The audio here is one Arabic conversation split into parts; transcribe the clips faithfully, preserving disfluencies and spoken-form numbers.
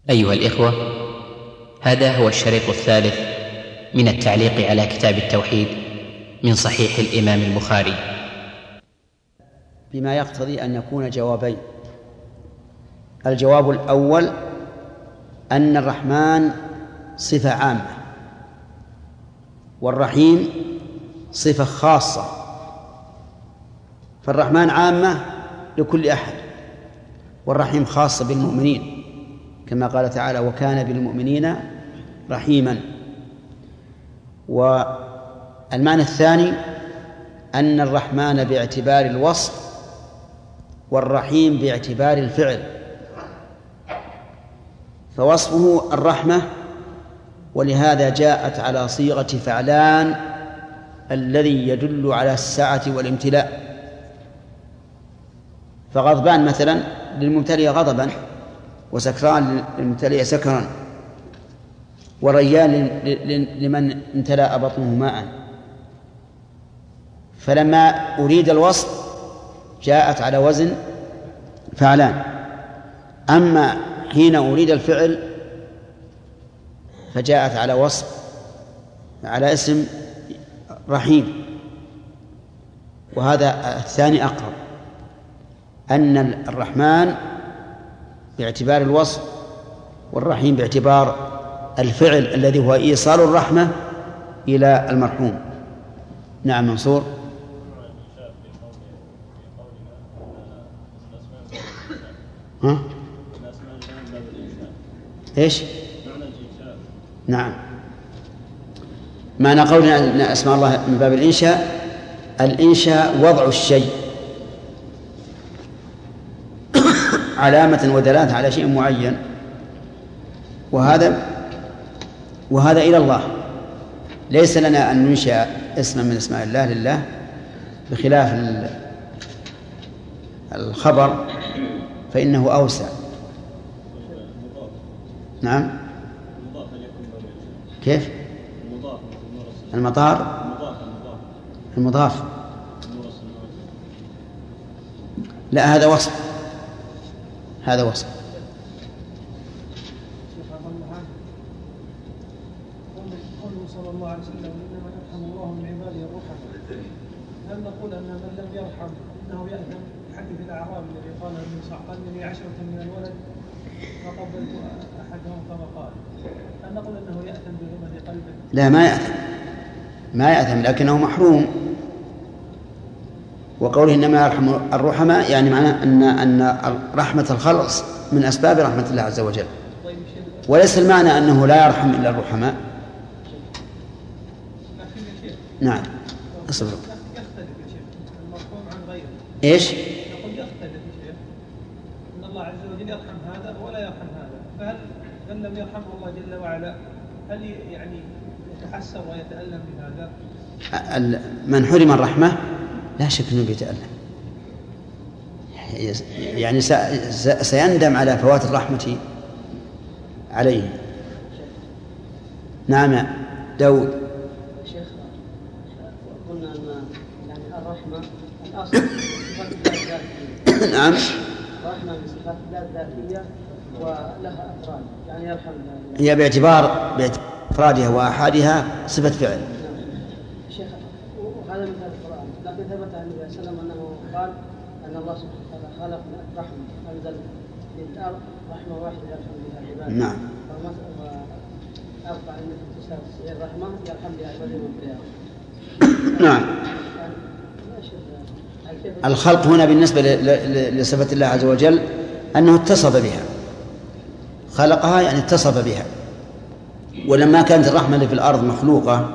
أيها الإخوة، هذا هو الشريط الثالث من التعليق على كتاب التوحيد من صحيح الإمام البخاري، بما يقتضي أن يكون جوابين. الجواب الأول أن الرحمن صفة عامة والرحيم صفة خاصة، فالرحمن عامة لكل أحد والرحيم خاصة بالمؤمنين، كما قال تعالى: وكان بالمؤمنين رحيما. والمعنى الثاني أن الرحمن باعتبار الوصف والرحيم باعتبار الفعل، فوصفه الرحمة ولهذا جاءت على صيغة فعلان الذي يدل على السعة والامتلاء. فغضبان مثلا للممتلئ غضبا، وسكران للممتلئ سكرا، وريان لمن امتلأ بطنه ماء. فلما أريد الوصف جاءت على وزن فعلان، أما حين أريد الفعل فجاءت على وصف على اسم رحيم. وهذا الثاني أقرب، أن الرحمن باعتبار الوصف والرحيم باعتبار الفعل الذي هو إيصال الرحمة إلى المرحوم. نعم منصور. ها؟ إيش؟ نعم، معنى قولنا أن أسماء الله من باب الإنشاء، الإنشاء وضع الشيء علامة ودلالة على شيء معين، وهذا وهذا إلى الله. ليس لنا أن ننشأ اسما من اسماء الله لله، بخلاف الخبر فإنه أوسع. نعم، كيف؟ المطار المضاف، لا هذا وصف، هذا وصف. قوله صلى الله عليه وسلم: إنما يرحم الله من عباده الرحماء، هل نقول أن من لم يرحم إنه يأثم؟ حديث الأعرابي الذي قال ابن صعب: لي عشرة من الولد فقبلت أحدهم كما قال، هل نقول أنه يأثم بغمة قلبه؟ لا، ما يأثم، ما يأثم، لكنه محروم. وقوله إنما يرحم الرحماء يعني معناه أن أن رحمة الخلق من أسباب رحمة الله عز وجل، وليس المعنى أنه لا يرحم إلا الرحماء. نعم، أصبر. يختلف يا شيخ المرحوم عن غيره. إيش؟ نقول يختلف يا شيخ، إن الله عز وجل يرحم هذا ولا يرحم هذا، فهل من لم يرحمه الله جل وعلا هل يعني يتحسر ويتألم بهذا؟ من حرم الرحمة لا شك أنه بيتألم، يعني سيندم على فوات الرحمة عليه. نعم يا داود. شيخ قلنا أن يعني الرحمة الأصل صفات الله الذاتية. نعم، الرحمة من صفات الله الذاتية ولها أفراد، يعني يرحم هي باعتبار بإفرادها وأحادها صفة فعل. شيخ، وهذا مثل القرآن، لكن ثبت عن النبي صلى الله عليه وسلم أنه قال أن الله سبحانه وتعالى خلق رحمة، أنزل في الأرض رحمة واحدة يرحم بها عباده. نعم. وأربع من تسع الرحمة يرحم بها عباده والقيامة. نعم. الخلق هنا بالنسبة لصفة الله عز وجل أنه اتصف بها، خلقها يعني اتصف بها. ولما كانت الرحمة اللي في الأرض مخلوقة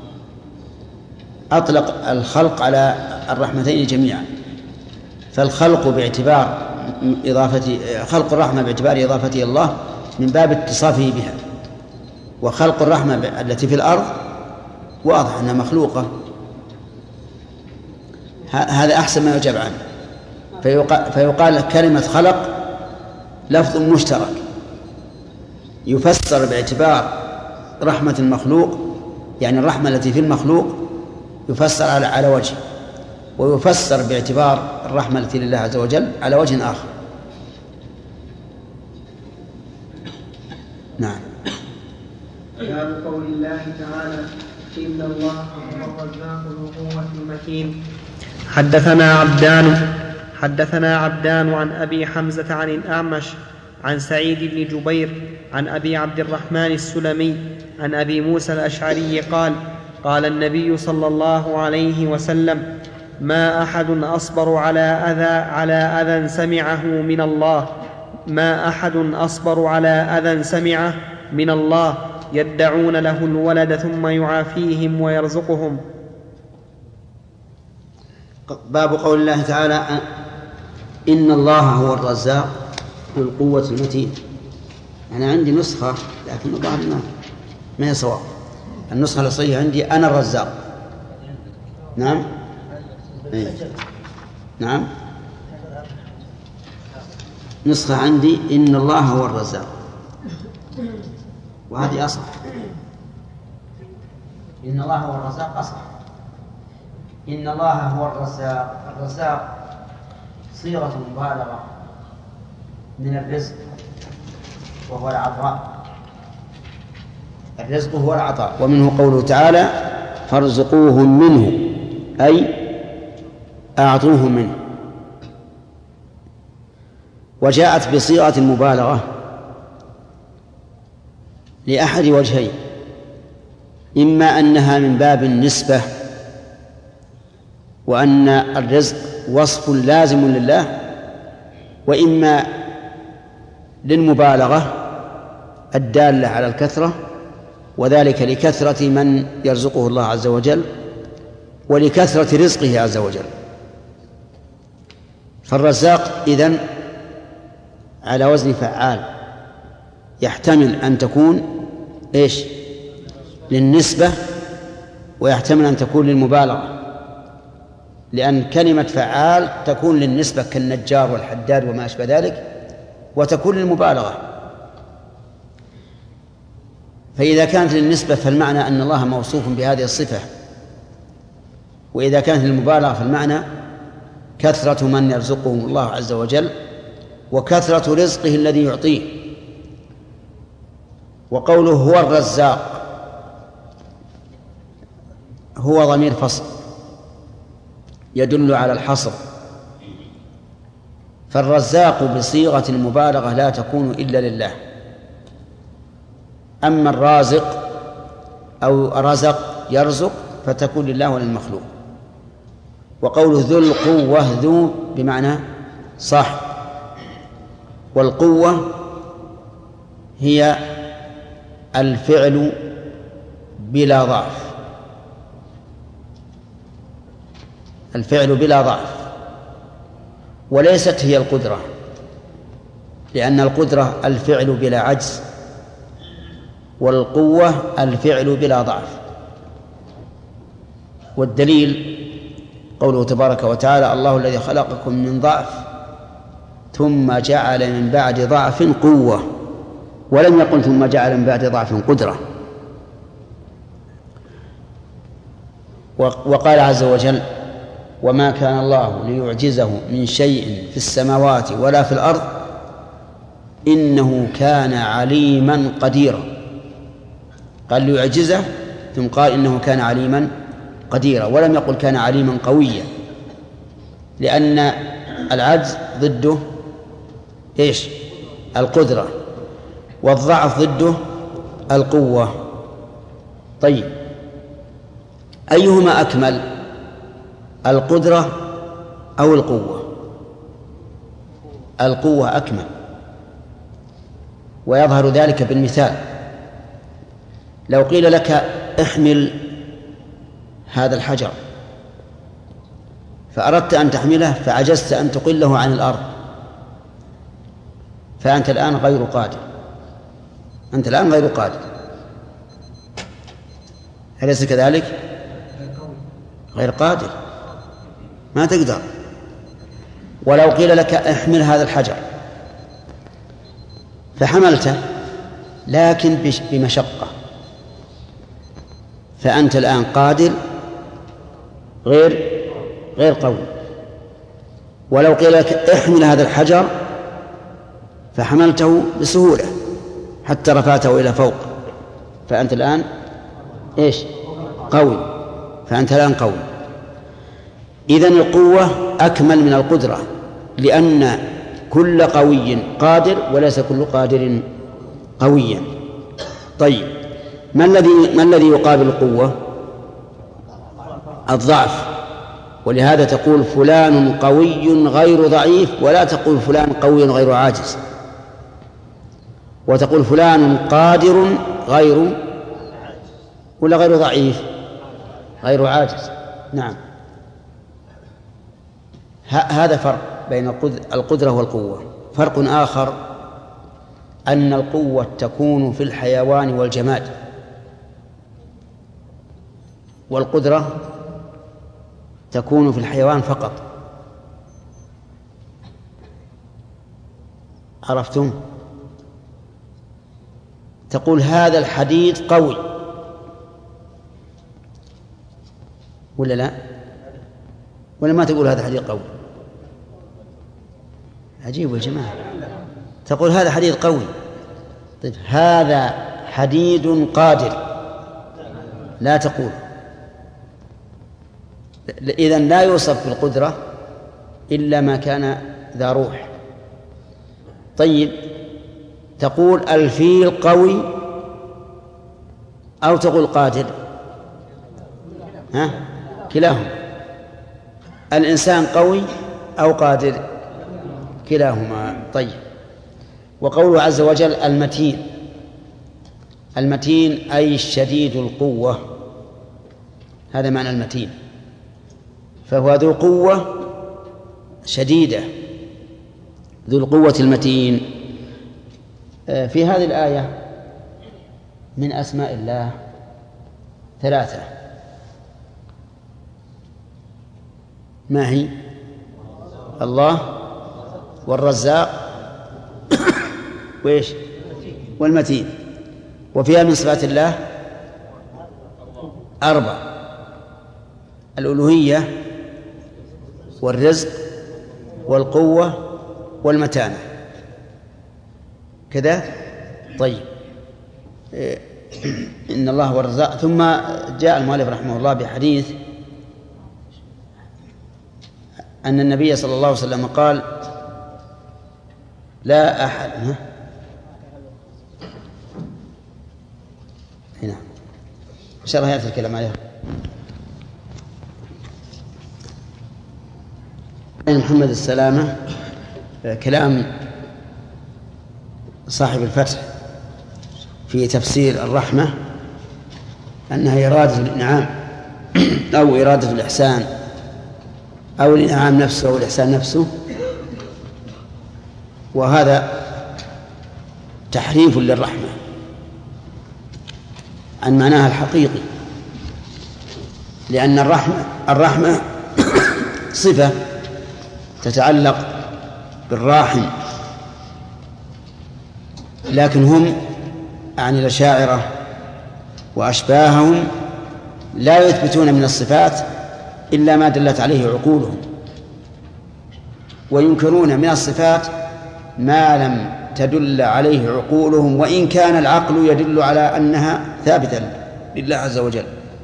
أطلق الخلق على الرحمتين جميعا، فالخلق باعتبار إضافة خلق الرحمة باعتبار إضافته الله من باب اتصافه بها، وخلق الرحمة التي في الأرض واضح أنها مخلوقة. هذا أحسن ما يجاب عنه. فيقال, فيقال كلمة خلق لفظ مشترك يفسر باعتبار رحمة المخلوق، يعني الرحمة التي في المخلوق يفسر على على وجه، ويفسر باعتبار الرحمة التي لله عز وجل على وجه آخر. نعم. باب قول الله تعالى إن الله هو الرزاق ذو القوة المتين. حدثنا عبدان حدثنا عبدان عن أبي حمزة عن الأعمش عن سعيد بن جبير عن أبي عبد الرحمن السلمي عن أبي موسى الأشعري قال قال النبي صلى الله عليه وسلم ما أحد أصبر على أذى على أذى سمعه من الله ما أحد أصبر على أذى سمعه من الله يدعون له الولد ثم يعافيهم ويرزقهم. باب قول الله تعالى إن الله هو الرزاق ذو القوة المتين. أنا عندي نسخة لكن الظاهر ما هي صواب. النسخة الأصلية عندي أنا الرزاق. نعم أي. نعم نسخة عندي إن الله هو الرزاق وهذه أصح. إن الله هو الرزاق أصح. إن الله هو الرزاق. الرزاق صيغة مبالغة من الرزق وهو العطاء. الرزق هو العطاء. ومنه قوله تعالى فارزقوهم منه أي أعطوهم منه. وجاءت بصيغة المبالغة لأحد وجهين: إما أنها من باب النسبة وأن الرزق وصف لازم لله، وإما للمبالغة الدالة على الكثرة، وذلك لكثرة من يرزقه الله عز وجل ولكثرة رزقه عز وجل. فالرزاق إذن على وزن فعال، يحتمل أن تكون إيش للنسبة ويحتمل أن تكون للمبالغة، لأن كلمة فعال تكون للنسبة كالنجار والحداد وما أشبه ذلك، وتكون للمبالغة. فإذا كانت للنسبة فالمعنى أن الله موصوف بهذه الصفة، وإذا كانت للمبالغة فالمعنى كثرة من يرزقهم الله عز وجل وكثرة رزقه الذي يعطيه. وقوله هو الرزاق هو ضمير فصل يدل على الحصر، فالرزاق بصيغة المبالغة لا تكون إلا لله. أما الرازق أو رزق يرزق فتكون لله وللمخلوق. وقوله ذو القوة ذو بمعنى صح، والقوة هي الفعل بلا ضعف، الفعل بلا ضعف، وليست هي القدرة، لأن القدرة الفعل بلا عجز، والقوة الفعل بلا ضعف. والدليل قوله تبارك وتعالى الله الذي خلقكم من ضعف ثم جعل من بعد ضعف قوة، ولم يقل ثم جعل من بعد ضعف قدرة. وقال عز وجل وما كان الله ليعجزه من شيء في السماوات ولا في الأرض إنه كان عليما قديرا. قال ليعجزه ثم قال إنه كان عليما قديرا، ولم يقل كان عليما قويا، لأن العجز ضده إيش القدرة، والضعف ضده القوة. طيب أيهما أكمل القدرة أو القوة؟ القوة أكمل، ويظهر ذلك بالمثال. لو قيل لك احمل هذا الحجر فأردت أن تحمله فعجزت أن تقله عن الأرض، فأنت الآن غير قادر، أنت الآن غير قادر، أليس كذلك؟ غير قادر، ما تقدر. ولو قيل لك احمل هذا الحجر فحملته لكن بمشقة، فأنت الآن قادر غير غير قوي. ولو قيل لك احمل هذا الحجر فحملته بسهولة، حتى رفعته إلى فوق، فأنت الآن إيش؟ قوي، فأنت الآن قوي. إذن القوة أكمل من القدرة، لأن كل قوي قادر وليس كل قادر قويا. طيب، ما الذي ما الذي يقابل القوة؟ الضعف. ولهذا تقول فلان قوي غير ضعيف، ولا تقول فلان قوي غير عاجز. وتقول فلان قادر غير ولا غير ضعيف؟ غير عاجز. نعم، هذا فرق بين القدرة والقوة. فرق آخر أن القوة تكون في الحيوان والجماد، والقدرة تكون في الحيوان فقط. عرفتم؟ تقول هذا الحديد قوي ولا لا؟ ولا ما تقول هذا حديد قوي؟ عجيب يا جماعة، تقول هذا حديد قوي. طيب، هذا حديد قادر لا تقول. إذن لا يوصف بالقدرة إلا ما كان ذا روح. طيب، تقول الفيل قوي أو تقول قادر؟ ها؟ كلاهما. الإنسان قوي أو قادر؟ كلاهما. طيب، وقوله عز وجل المتين. المتين أي الشديد القوة، هذا معنى المتين، فهو ذو قوة شديدة، ذو القوة المتين. في هذه الآية من أسماء الله ثلاثة، ما هي؟ الله والرزاق وإيش؟ والمتين. وفيها من صفات الله أربع: الألوهية والرزق والقوة والمتانة، كذا. طيب، إن الله هو الرزاق. ثم جاء المؤلف رحمه الله بحديث أن النبي صلى الله عليه وسلم قال لا أحد هنا إن شاء الله يأتي الكلام عليه. محمد السلامة كلام صاحب الفتح في تفسير الرحمة أنها إرادة الإنعام أو إرادة الإحسان أو الإنعام نفسه أو الإحسان نفسه، وهذا تحريف للرحمة عن معناها الحقيقي، لأن الرحمة الرحمة صفة تتعلق بالراحم، لكن هم عن الأشاعرة وأشباههم لا يثبتون من الصفات إلا ما دلت عليه عقولهم، وينكرون من الصفات ما لم تدل عليه عقولهم، وإن كان العقل يدل على أنها ثابتة لله عز وجل.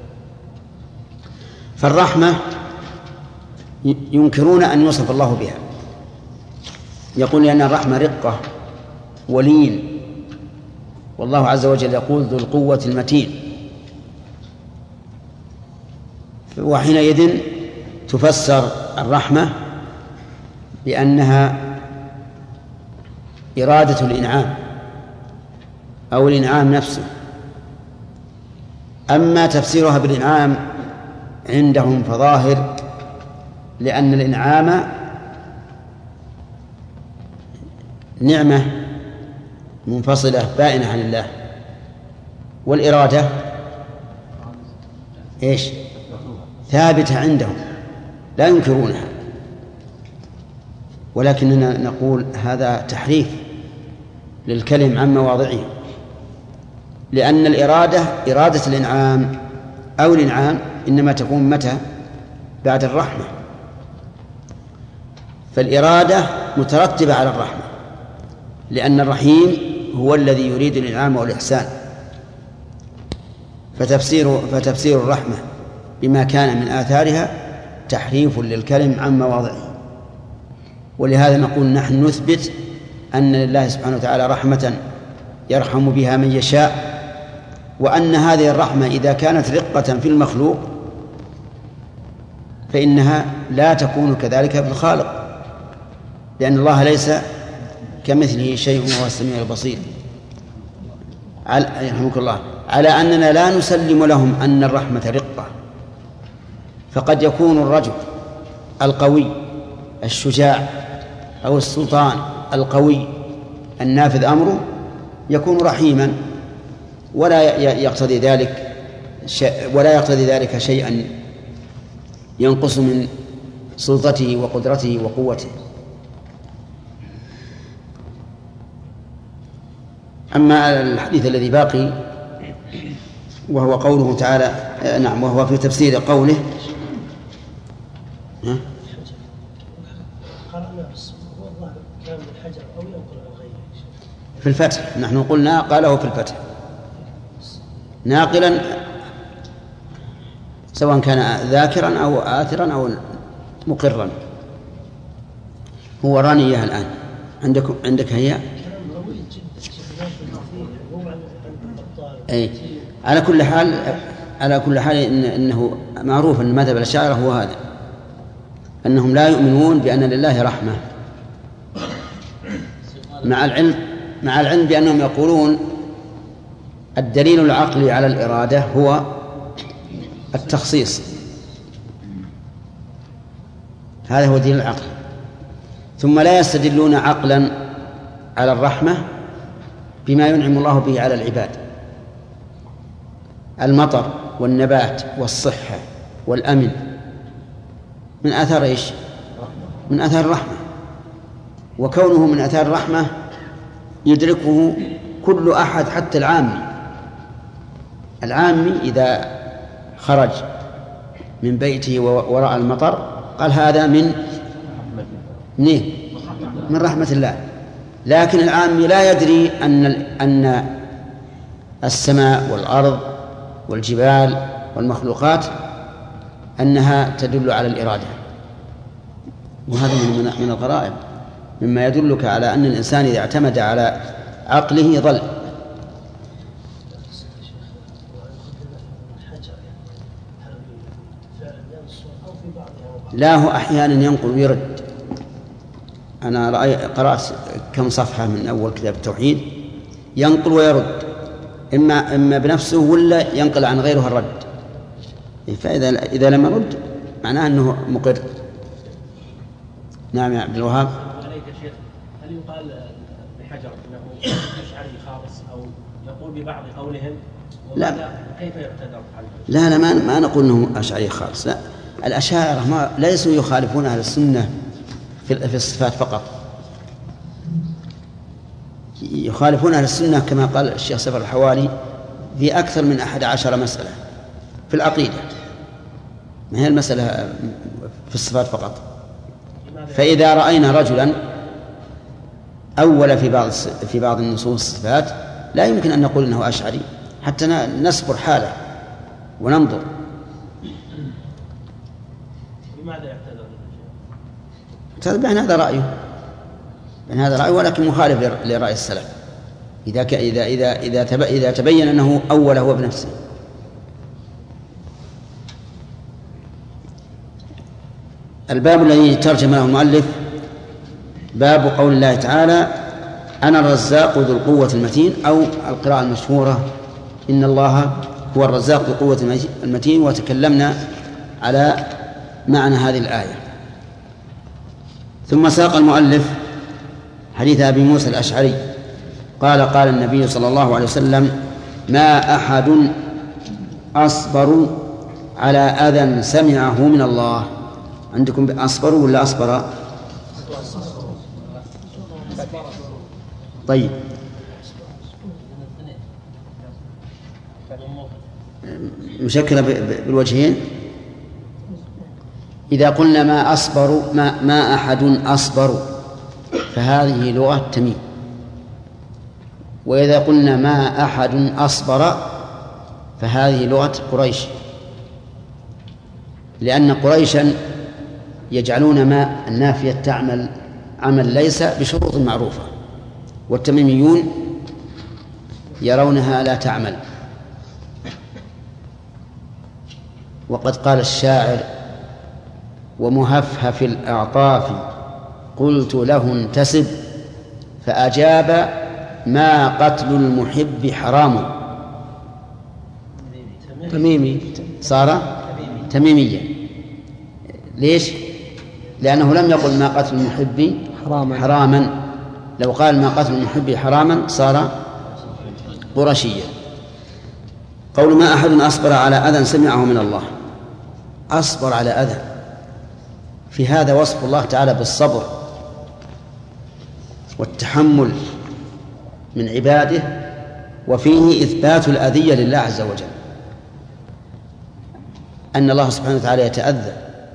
فالرحمة ينكرون أن يوصف الله بها، يقول لأن الرحمة رقة ولين، والله عز وجل يقول ذو القوة المتين. وحينئذ تفسر الرحمة بأنها إرادة الإنعام أو الإنعام نفسه. أما تفسيرها بالإنعام عندهم فظاهر، لأن الإنعام نعمة منفصلة بائنة عن الله، والإرادة إيش؟ ثابتة عندهم لا ينكرونها. ولكننا نقول هذا تحريف للكلم عن مواضعه، لأن الإرادة إرادة الإنعام أو الإنعام إنما تكون متى؟ بعد الرحمة، فالإرادة مترتبة على الرحمة، لأن الرحيم هو الذي يريد الإنعام والإحسان، فتفسير فتفسير الرحمة بما كان من آثارها تحريف للكلم عن مواضعه. ولهذا نقول نحن نثبت أن لله سبحانه وتعالى رحمة يرحم بها من يشاء، وأن هذه الرحمة إذا كانت رقة في المخلوق فإنها لا تكون كذلك في الخالق، لأن الله ليس كمثله شيء وهو السميع البصير. يرحمك الله. على أننا لا نسلم لهم أن الرحمة رقة، فقد يكون الرجل القوي الشجاع أو السلطان القوي النافذ أمره يكون رحيما، ولا يقتضي ذلك ولا يقتضي ذلك شيئا ينقص من سلطته وقدرته وقوته. أما الحديث الذي باقي وهو قوله تعالى، نعم، وهو في تفسير قوله ها؟ في الفتح. نحن قلنا قاله في الفتح ناقلا، سواء كان ذاكرا أو آثرا أو مقرا. هو رانية الآن عندك عندك هي أي. على كل حال على كل حال إن إنه معروف أن مذهب الأشاعرة هو هذا، أنهم لا يؤمنون بأن لله رحمة، مع العلم مع العلم بأنهم يقولون الدليل العقلي على الإرادة هو التخصيص، هذا هو دليل العقل. ثم لا يستدلون عقلا على الرحمة بما ينعم الله به على العباد، المطر والنبات والصحة والأمن من آثار إيش؟ من آثار الرحمة، وكونه من آثار الرحمة يدركه كل أحد حتى العامي. العامي إذا خرج من بيته وراء المطر قال هذا من من, من رحمة الله، لكن العامي لا يدري أن أن السماء والأرض والجبال والمخلوقات أنها تدل على الإرادة، وهذا من من الغرائب مما يدلك على أن الإنسان إذا اعتمد على عقله ضل. لا، هو أحيانا ينقل ويرد. أنا رأي قرأت كم صفحة من أول كتاب التوحيد ينقل ويرد، إما إما بنفسه ولا ينقل عن غيره الرد، فإذا إذا لم يرد معناه أنه مقر. نعم يا عبد الوهاب. عليك شيخ، هل يقال بحجر أنه أشعري خالص أو يقول ببعض قولهم؟ لا، كيف يعتذر عنه؟ لا لا ما ما نقول أنه أشعري خالص، لا، الأشاعرة ما ليسوا يخالفون أهل السنة في في الصفات فقط، يخالفون أهل السنة كما قال الشيخ سفر الحوالي في أكثر من أحد عشر مسألة في العقيدة، ما هي المسألة في الصفات فقط. فإذا رأينا رجلا أول في بعض في بعض النصوص الصفات لا يمكن أن نقول إنه أشعري حتى نصبر حاله وننظر. لماذا يعتذر؟ اعتذر بأن هذا رأيه، بأن هذا رأيه، ولكن مخالف لرأي السلف إذا ك... إذا إذا إذا تب... إذا تبين أنه أول هو بنفسه. الباب الذي ترجم له المؤلف باب قول الله تعالى أنا الرزاق ذو القوة المتين، أو القراءة المشهورة إن الله هو الرزاق ذو القوة المتين. وتكلمنا على معنى هذه الآية. ثم ساق المؤلف حديث أبي موسى الأشعري قال قال النبي صلى الله عليه وسلم ما أحد أصبر على أذى سمعه من الله. عندكم أصبر ولا أصبر؟ طيب، مشكلة بالوجهين. إذا قلنا ما أصبر ما, ما أحد أصبر فهذه لغة تميم، وإذا قلنا ما أحد أصبر فهذه لغة قريش، لأن قريشا يجعلون ما النافية تعمل عمل ليس بشروط معروفة، والتميميون يرونها لا تعمل. وقد قال الشاعر: ومهفهف الأعطاف قلت له انتسب، فأجاب: ما قتل المحب حرام. تميمي صار تميميا. ليش؟ لأنه لم يقل ما قتل المحب حراما, حراما. لو قال ما قتل المحب حراما صار قرشيا. قول ما أحد أصبر على أذى سمعه من الله، أصبر على أذى، في هذا وصف الله تعالى بالصبر والتحمل من عباده، وفيه إثبات الأذية لله عز وجل، أن الله سبحانه وتعالى يتأذى.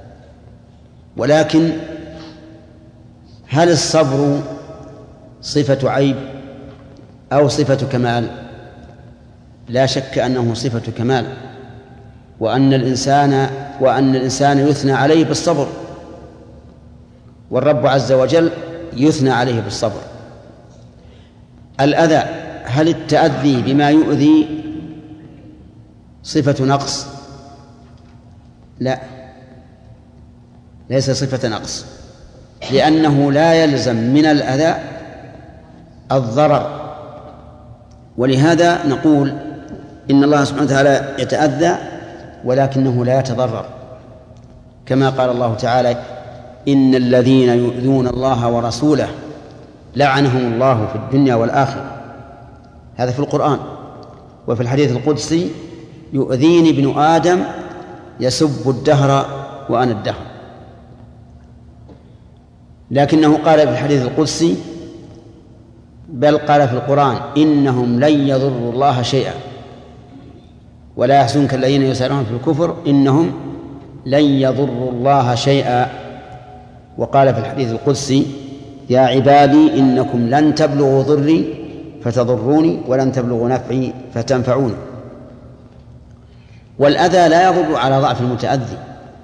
ولكن هل الصبر صفة عيب أو صفة كمال؟ لا شك أنه صفة كمال، وأن الإنسان وأن الإنسان يثنى عليه بالصبر، والرب عز وجل يثنى عليه بالصبر. الأذى، هل التأذي بما يؤذي صفة نقص؟ لا، ليس صفة نقص، لأنه لا يلزم من الأذى الضرر. ولهذا نقول إن الله سبحانه وتعالى يتأذى ولكنه لا يتضرر، كما قال الله تعالى: إن الذين يؤذون الله ورسوله لعنهم الله في الدنيا والآخرة. هذا في القرآن. وفي الحديث القدسي: يؤذيني ابن آدم يسب الدهر وأنا الدهر. لكنه قال في الحديث القدسي، بل قال في القرآن: إنهم لن يضروا الله شيئا ولا يحزنك الذين يسارعون في الكفر إنهم لن يضروا الله شيئا. وقال في الحديث القدسي: يا عبادي إنكم لن تبلغوا ضري فتضروني ولن تبلغوا نفعي فتنفعوني. والأذى لا يضر على ضعف المتأذي،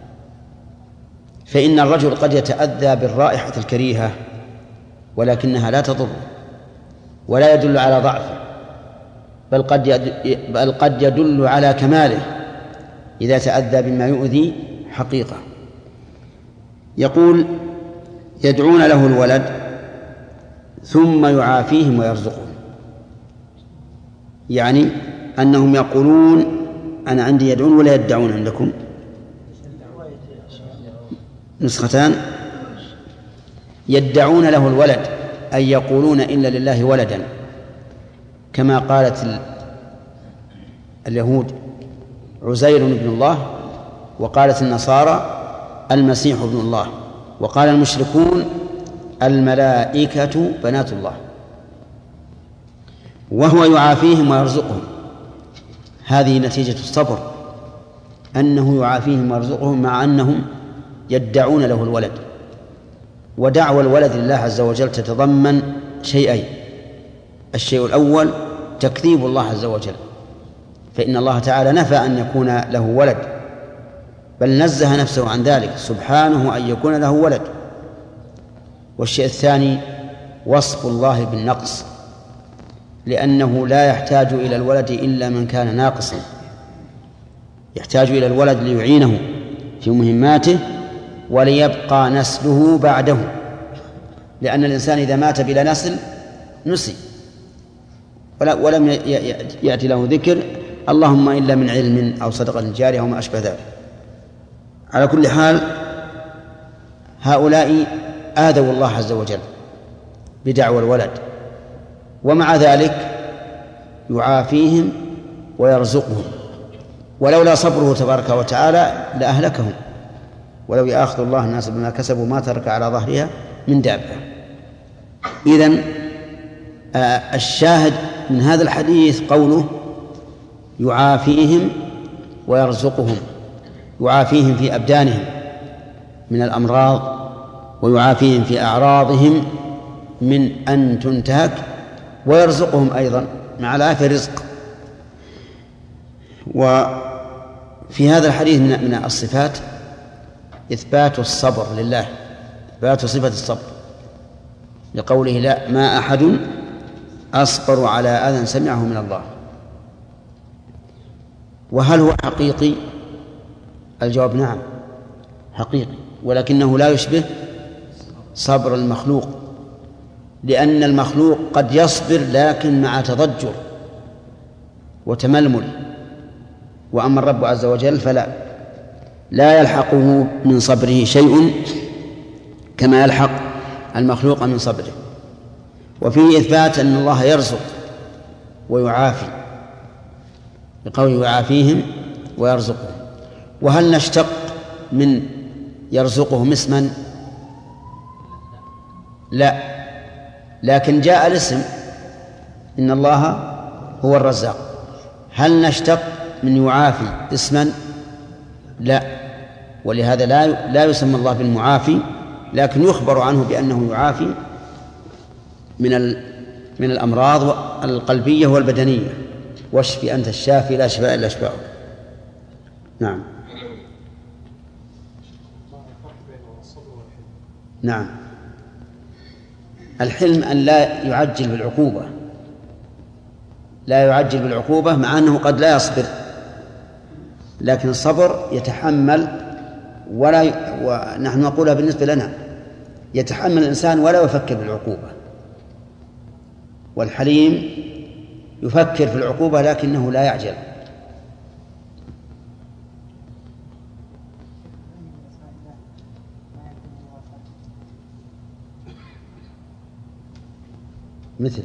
فإن الرجل قد يتأذى بالرائحة الكريهة ولكنها لا تضر ولا يدل على ضعفه، بل قد بل قد يدل على كماله إذا تأذى بما يؤذي حقيقة. يقول: يدعون له الولد ثم يعافيهم ويرزقهم، يعني أنهم يقولون: أنا عندي يدعون ولا يدعون عندكم؟ نسختان. يدعون له الولد أي يقولون إن لله ولدا، كما قالت اليهود عزير ابن الله، وقالت النصارى المسيح ابن الله، وقال المشركون الملائكة بنات الله. وهو يعافيهم ويرزقهم، هذه نتيجة الصبر، أنه يعافيهم ويرزقهم مع أنهم يدعون له الولد. ودعوى الولد لله عز وجل تتضمن شيئين: الشيء الأول تكذيب الله عز وجل، فإن الله تعالى نفى أن يكون له ولد، بل نزه نفسه عن ذلك سبحانه أن يكون له ولد. والشيء الثاني وصف الله بالنقص، لأنه لا يحتاج إلى الولد إلا من كان ناقصا، يحتاج إلى الولد ليعينه في مهماته وليبقى نسله بعده، لأن الإنسان إذا مات بلا نسل نسي ولم يأتي له ذكر، اللهم إلا من علم أو صدقة جارية أو ما أشبه ذلك. على كل حال هؤلاء آذوا الله عز وجل بدعوى الولد، ومع ذلك يعافيهم ويرزقهم، ولولا صبره تبارك وتعالى لأهلكهم، ولو يأخذ الله الناس بما كسبوا ما ترك على ظهرها من دابة. إذن الشاهد من هذا الحديث قوله يعافيهم ويرزقهم، يعافيهم في أبدانهم من الأمراض، ويعافيهم في أعراضهم من أن تنتهك، ويرزقهم أيضا مع العافية رزق. وفي هذا الحديث من الصفات إثبات الصبر لله، إثبات صفة الصبر لقوله لا ما أحد أصبر على أذى سمعه من الله. وهل هو حقيقي؟ الجواب نعم حقيقي، ولكنه لا يشبه صبر المخلوق، لأن المخلوق قد يصبر لكن مع تضجر وتململ، وأما الرب عز وجل فلا لا يلحقه من صبره شيء كما يلحق المخلوق من صبره. وفيه إثبات أن الله يرزق ويعافي بقوله يعافيهم ويرزقهم. وهل نشتق من يرزقهم اسما؟ لا، لكن جاء الاسم إن الله هو الرزاق. هل نشتق من يعافي اسما؟ لا، ولهذا لا لا يسمى الله بالمعافي، لكن يخبر عنه بأنه يعافي من من الأمراض القلبية والبدنية. واشف أنت الشافي لا شفاء إلا شفاؤك. نعم نعم الحلم أن لا يعجل بالعقوبة، لا يعجل بالعقوبة مع أنه قد لا يصبر، لكن الصبر يتحمل ولا ي... ونحن نقولها بالنسبة لنا يتحمل الإنسان ولا يفكر بالعقوبة. والحليم يفكر في العقوبة لكنه لا يعجل. مثل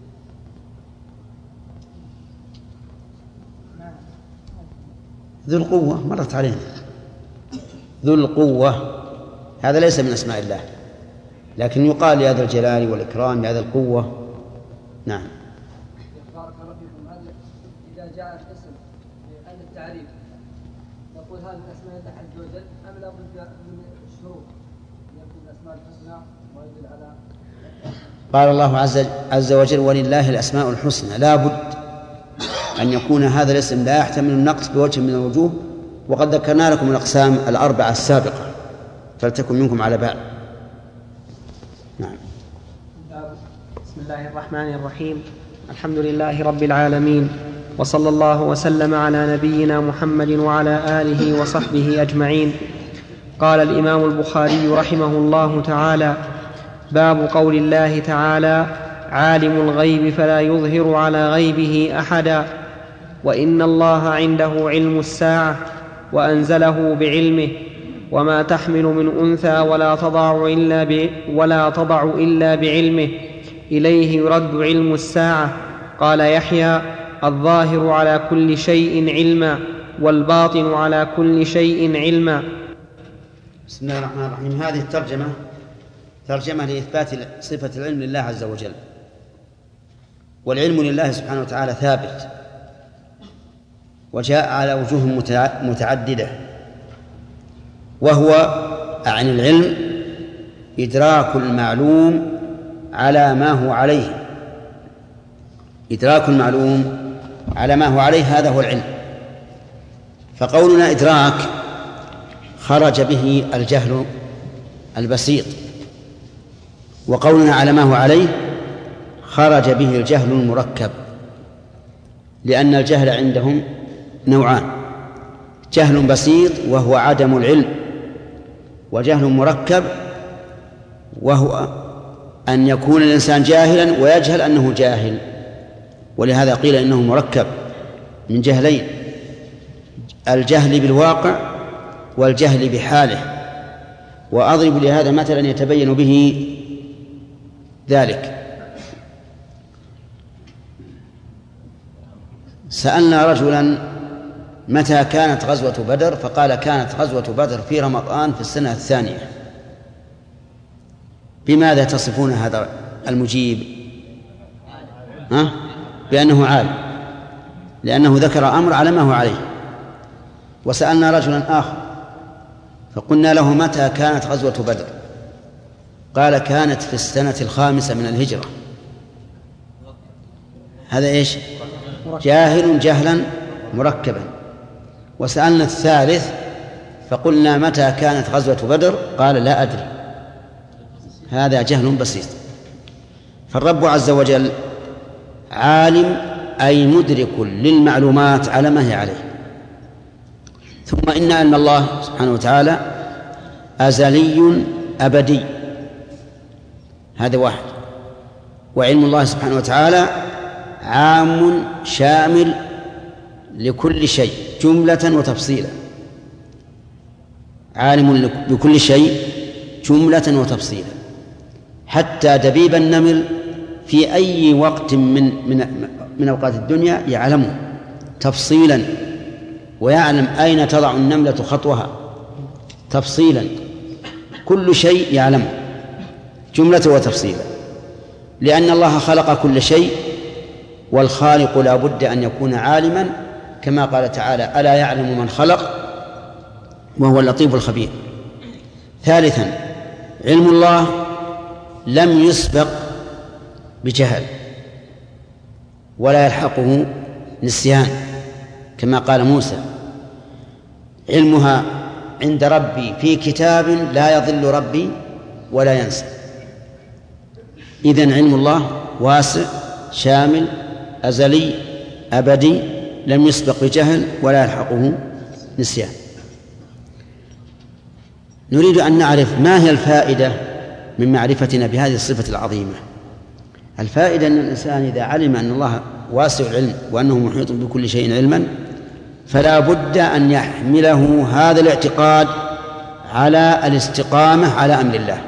ذو القوة مرت علينا، ذو القوة هذا ليس من أسماء الله، لكن يقال يا ذا الجلال والإكرام يا ذا القوة. نعم. بارك الله فيكم. هذا إذا جاء الاسم عن التعريف نقول هذه الأسماء الله عز وجل أم لا بد من الشروط يكون الأسماء الحسنى ويدل على؟ قال الله عز, عز وجل ولله الأسماء الحسنى، لا بد أن يكون هذا الاسم لا يحتمل النقص بوجه من الوجوه، وقد ذكرنا لكم الأقسام الأربعة السابقة فلتكن منكم على بال. نعم. بسم الله الرحمن الرحيم. الحمد لله رب العالمين، وصلى الله وسلم على نبينا محمد وعلى آله وصحبه أجمعين. قال الإمام البخاري رحمه الله تعالى: باب قول الله تعالى: عالم الغيب فلا يظهر على غيبه أحدا، وإن الله عنده علم الساعة وأنزله بعلمه، وما تحمل من أنثى ولا تضع إلا, ب... ولا تضع إلا بعلمه، إليه يرد علم الساعة. قال يحيى: الظاهر على كل شيء علما، والباطن على كل شيء علما. بسم الله الرحمن الرحيم. هذه الترجمة ترجمة لإثبات صفة العلم لله عز وجل، والعلم لله سبحانه وتعالى ثابت، وجاء على وجوه متعددة، وهو عن العلم إدراك المعلوم على ما هو عليه، إدراك المعلوم على ما هو عليه، هذا هو العلم. فقولنا إدراك خرج به الجهل البسيط، وقولنا على ما هو عليه خرج به الجهل المركب، لأن الجهل عندهم نوعان: جهل بسيط وهو عدم العلم، وجهل مركب وهو أن يكون الإنسان جاهلا ويجهل أنه جاهل. ولهذا قيل إنه مركب من جهلين: الجهل بالواقع والجهل بحاله. وأضرب لهذا مثلا يتبين به ذلك. سألنا رجلا متى كانت غزوة بدر، فقال كانت غزوة بدر في رمضان في السنة الثانية. بماذا تصفون هذا المجيب؟ ها؟ بأنه عالم، لأنه ذكر أمر على ما هو عليه. وسألنا رجلا آخر فقلنا له متى كانت غزوة بدر، قال كانت في السنة الخامسة من الهجرة. هذا إيش؟ جاهل جهلا مركبا. وسألنا الثالث فقلنا متى كانت غزوة بدر؟ قال لا أدري، هذا جهل بسيط. فالرب عز وجل عالم أي مدرك للمعلومات على ما هي عليه. ثم إن علم الله سبحانه وتعالى أزلي أبدي، هذا واحد. وعلم الله سبحانه وتعالى عام شامل لكل شيء جملة وتفصيلا، عالم بكل شيء جملة وتفصيلا، حتى دبيب النمل في أي وقت من من من أوقات الدنيا يعلمه تفصيلا، ويعلم أين تضع النملة خطوها تفصيلا، كل شيء يعلمه جملة وتفصيلا، لأن الله خلق كل شيء، والخالق لا بد أن يكون عالما، كما قال تعالى ألا يعلم من خلق وهو اللطيف الخبير. ثالثا علم الله لم يسبق بجهل ولا يلحقه نسيان، كما قال موسى علمها عند ربي في كتاب لا يضل ربي ولا ينسى. إذن علم الله واسع شامل أزلي أبدي، لم يسبق بجهل ولا يلحقه نسيان. نريد أن نعرف ما هي الفائدة من معرفتنا بهذه الصفة العظيمة. الفائدة أن الإنسان إذا علم أن الله واسع العلم وأنه محيط بكل شيء علما، فلا بد أن يحمله هذا الاعتقاد على الاستقامة على أمر الله.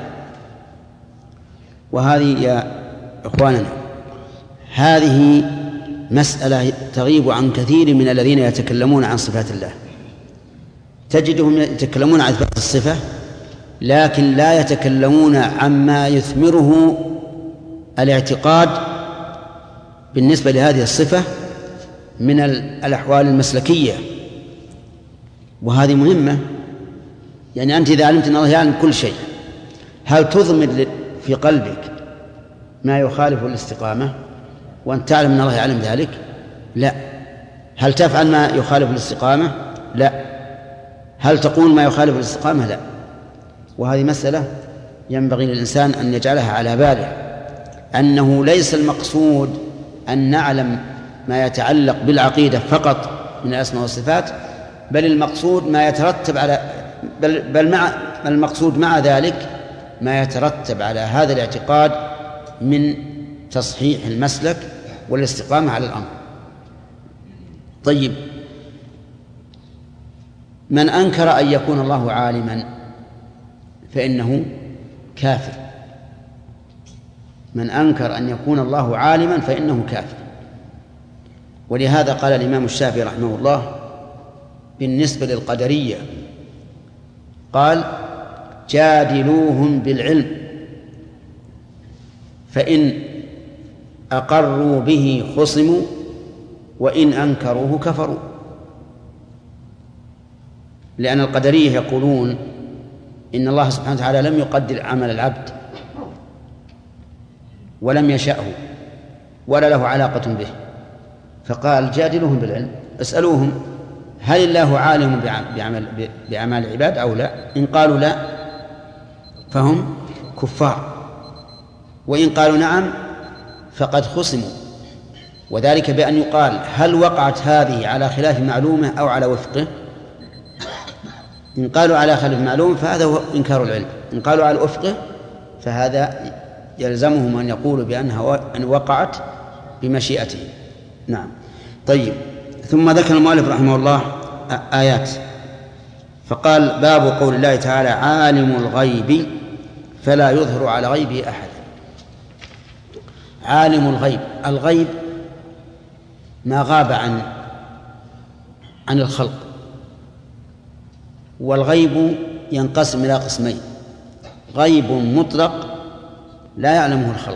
وهذه يا إخواننا هذه مسألة تغيب عن كثير من الذين يتكلمون عن صفات الله. تجدهم يتكلمون عن إثبات الصفة لكن لا يتكلمون عما يثمره الاعتقاد بالنسبة لهذه الصفة من الأحوال المسلكية، وهذه مهمة. يعني أنت إذا علمت أن الله يعلم كل شيء، هل تضمر في قلبك ما يخالف الاستقامة وأنت تعلم أن الله يعلم ذلك؟ لا. هل تفعل ما يخالف الاستقامة؟ لا. هل تقول ما يخالف الاستقامة؟ لا. وهذه مسألة ينبغي للإنسان أن يجعلها على باله، أنه ليس المقصود أن نعلم ما يتعلق بالعقيدة فقط من الأسماء والصفات، بل المقصود ما يترتب على بل, بل مع المقصود مع ذلك ما يترتب على هذا الاعتقاد من تصحيح المسلك والاستقامة على الأمر. طيب، من أنكر أن يكون الله عالما فإنه كافر. من أنكر أن يكون الله عالما فإنه كافر. ولهذا قال الإمام الشافعي رحمه الله بالنسبة للقدرية، قال جادلوهم بالعلم فإن أقروا به خصموا وإن أنكروه كفروا. لأن القدرية يقولون إن الله سبحانه وتعالى لم يقدر عمل العبد ولم يشأه ولا له علاقة به، فقال جادلوهم بالعلم، اسألوهم هل الله عالم بعمل بأعمال العباد أو لا؟ إن قالوا لا فهم كفار، وإن قالوا نعم فقد خصموا. وذلك بأن يقال هل وقعت هذه على خلاف معلومة أو على وفقه؟ إن قالوا على خلاف معلومة فهذا هو إنكار العلم، إن قالوا على وفقه فهذا يلزمهم أن يقولوا بأنها أن وقعت بمشيئته. نعم. طيب، ثم ذكر المؤلف رحمه الله آيات، فقال باب قول الله تعالى عالم الغيب فلا يظهر على غيبه أحد. عالم الغيب، الغيب ما غاب عن عن الخلق، والغيب ينقسم إلى قسمين: غيب مطلق لا يعلمه الخلق،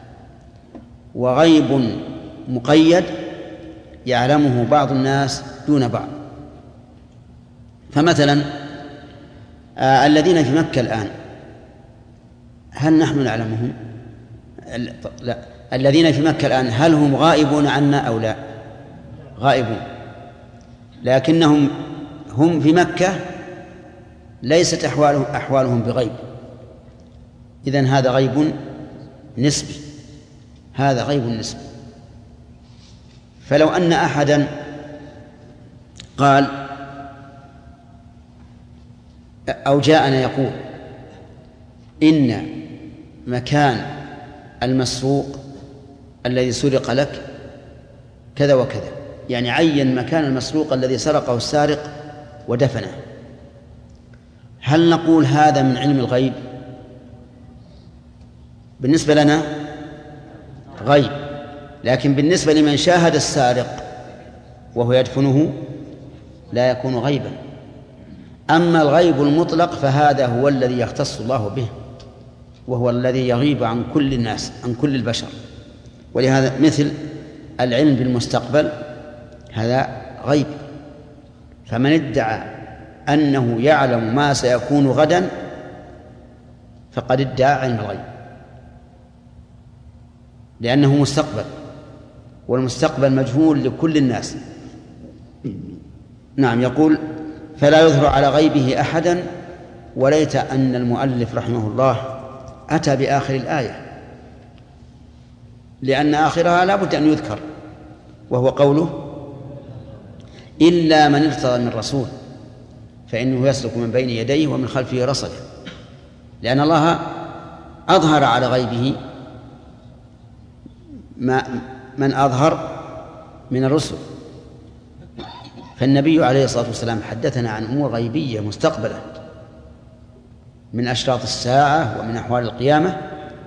وغيب مقيد يعلمه بعض الناس دون بعض. فمثلا آه الذين في مكة الآن هل نحن نعلمهم؟ لا. الذين في مكة الآن هل هم غائبون عنا أو لا؟ غائبون، لكنهم هم في مكة ليست أحوالهم, أحوالهم بغيب، إذن هذا غيب نسبي، هذا غيب نسبي. فلو أن أحدا قال أو جاءنا يقول إن مكان المسروق الذي سرق لك كذا وكذا، يعني عين مكان المسروق الذي سرقه السارق ودفنه، هل نقول هذا من علم الغيب؟ بالنسبة لنا غيب، لكن بالنسبة لمن شاهد السارق وهو يدفنه لا يكون غيبا. أما الغيب المطلق فهذا هو الذي يختص الله به، وهو الذي يغيب عن كل الناس، عن كل البشر. ولهذا مثل العلم بالمستقبل هذا غيب، فمن ادعى أنه يعلم ما سيكون غدا فقد ادعى علم الغيب، لأنه مستقبل، والمستقبل مجهول لكل الناس. نعم. يقول فلا يظهر على غيبه أحدا، وليت أن المؤلف رحمه الله أتى بآخر الآية، لأن آخرها لا بد أن يذكر، وهو قوله إلا من ارتضى من رسول فإنه يسلك من بين يديه ومن خلفه رصدا، لأن الله أظهر على غيبه ما من أظهر من الرسل. فالنبي عليه الصلاة والسلام حدثنا عن أمور غيبية مستقبلة من أشراط الساعة ومن أحوال القيامة،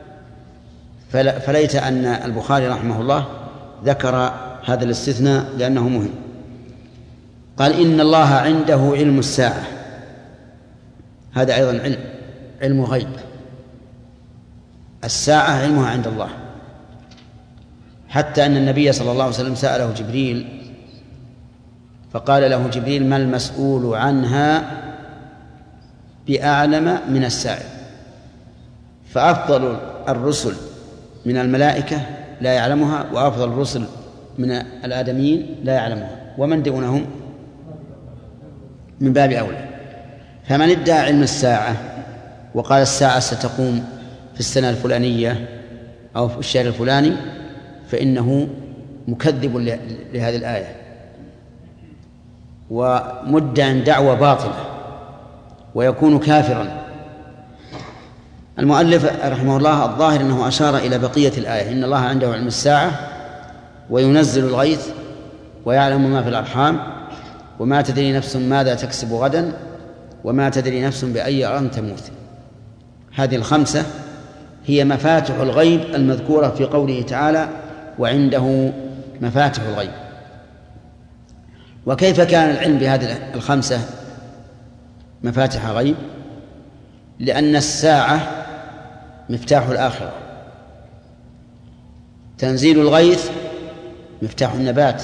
فليت أن البخاري رحمه الله ذكر هذا الاستثناء لأنه مهم. قال إن الله عنده علم الساعة، هذا أيضا علم علم غيب. الساعة علمها عند الله، حتى أن النبي صلى الله عليه وسلم سأله جبريل فقال له جبريل ما المسؤول عنها بأعلم من السائل. فأفضل الرسل من الملائكة لا يعلمها، وأفضل الرسل من الآدميين لا يعلمها، ومن دونهم من باب أولى. فمن ادعى علم الساعة وقال الساعة ستقوم في السنة الفلانية أو في الشهر الفلاني فإنه مكذب لهذه الآية ومدعي دعوة باطلة ويكون كافرا. المؤلف رحمه الله الظاهر أنه أشار إلى بقية الآية إن الله عنده علم الساعة وينزل الغيث ويعلم ما في الأرحام وما تدري نفس ماذا تكسب غدا وما تدري نفس بأي أرض تموت. هذه الخمسة هي مفاتح الغيب المذكورة في قوله تعالى وعنده مفاتح الغيب. وكيف كان العلم بهذه الخمسة مفاتح غيب؟ لأن الساعة مفتاح الآخرة، تنزيل الغيث مفتاح النبات،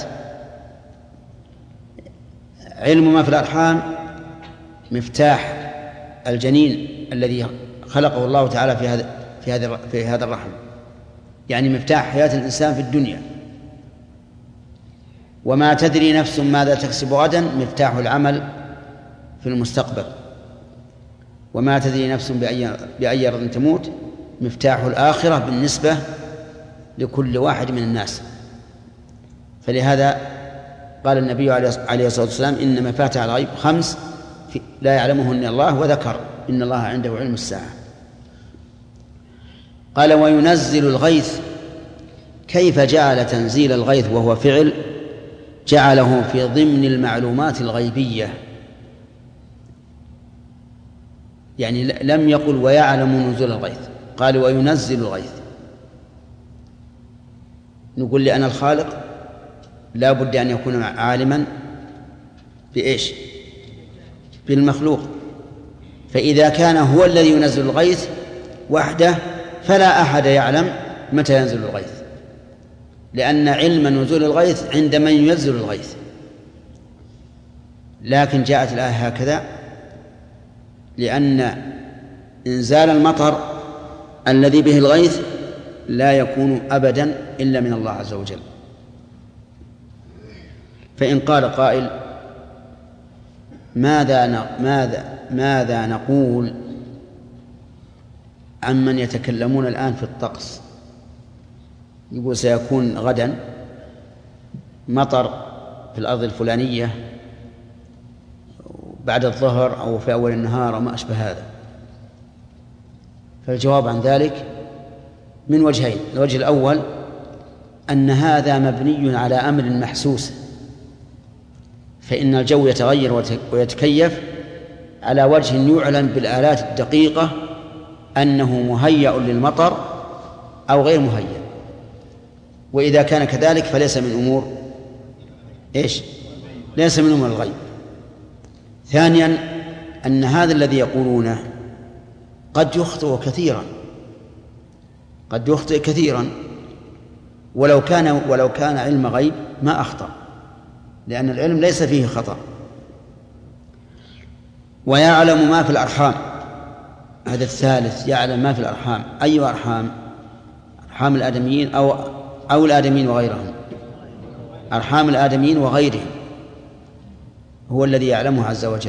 علم ما في الأرحام مفتاح الجنين الذي خلقه الله تعالى في هذا في هذا في هذا الرحم، يعني مفتاح حياة الإنسان في الدنيا. وما تدري نفس ماذا تكسب غدا مفتاح العمل في المستقبل. وما تدري نفس بأي بأي أرض تموت مفتاح الآخرة بالنسبة لكل واحد من الناس. فلهذا قال النبي عليه الصلاة والسلام إن مفاتح الغيب خمس لا يعلمهن الله، وذكر إن الله عنده علم الساعة. قال وينزل الغيث. كيف جعل تنزيل الغيث وهو فعل جعله في ضمن المعلومات الغيبية؟ يعني لم يقل ويعلم نزول الغيث، قال وينزل الغيث. نقول لأن الخالق لا بد أن يكون عالما بإيش؟ بالمخلوق. فإذا كان هو الذي ينزل الغيث وحده فلا أحد يعلم متى ينزل الغيث، لأن علم نزول الغيث عند من ينزل الغيث. لكن جاءت الآية هكذا لأن إنزال المطر الذي به الغيث لا يكون أبدا إلا من الله عز وجل. فإن قال قائل ماذا ماذا ماذا نقول عمن يتكلمون الآن في الطقس، يقول سيكون غدا مطر في الأرض الفلانية بعد الظهر أو في أول النهار أو ما أشبه هذا، فالجواب عن ذلك من وجهين. الوجه الأول أن هذا مبني على أمر محسوس، فإن الجو يتغير ويتكيف على وجه يعلم بالآلات الدقيقة أنه مهيأ للمطر أو غير مهيأ، وإذا كان كذلك فليس من أمور إيش؟ ليس من أمور الغيب. ثانيا أن هذا الذي يقولونه قد يخطئ كثيرا، قد يخطئ كثيرا، ولو كان ولو كان علم غيب ما أخطأ، لأن العلم ليس فيه خطأ. ويعلم ما في الأرحام، هذا الثالث، يعلم ما في الأرحام. أي أرحام؟ أرحام الآدميين أو أو الآدميين وغيرهم، أرحام الآدميين وغيرهم هو الذي يعلمه عز وجل.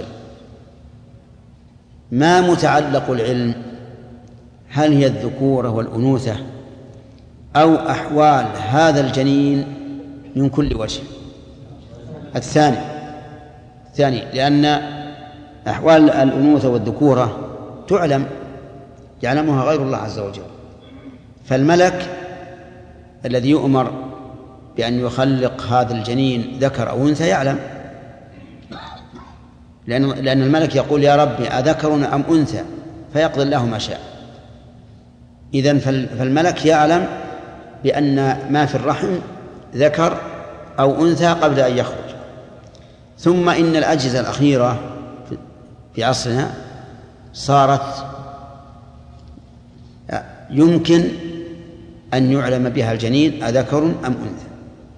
ما متعلق العلم؟ هل هي الذكورة والأنوثة أو أحوال هذا الجنين من كل وجه؟ الثاني الثاني لأن أحوال الأنوثة والذكورة تعلم، يعلمها غير الله عز وجل. فالملك الذي يؤمر بأن يخلق هذا الجنين ذكر أو أنثى يعلم، لأن لأن الملك يقول يا ربي أذكر أم أنثى، فيقضي الله ما شاء. إذن فالملك يعلم بأن ما في الرحم ذكر أو أنثى قبل أن يخرج. ثم إن الأجهزة الأخيرة في عصرنا صارت يمكن أن يعلم بها الجنين أذكر أم أنثى.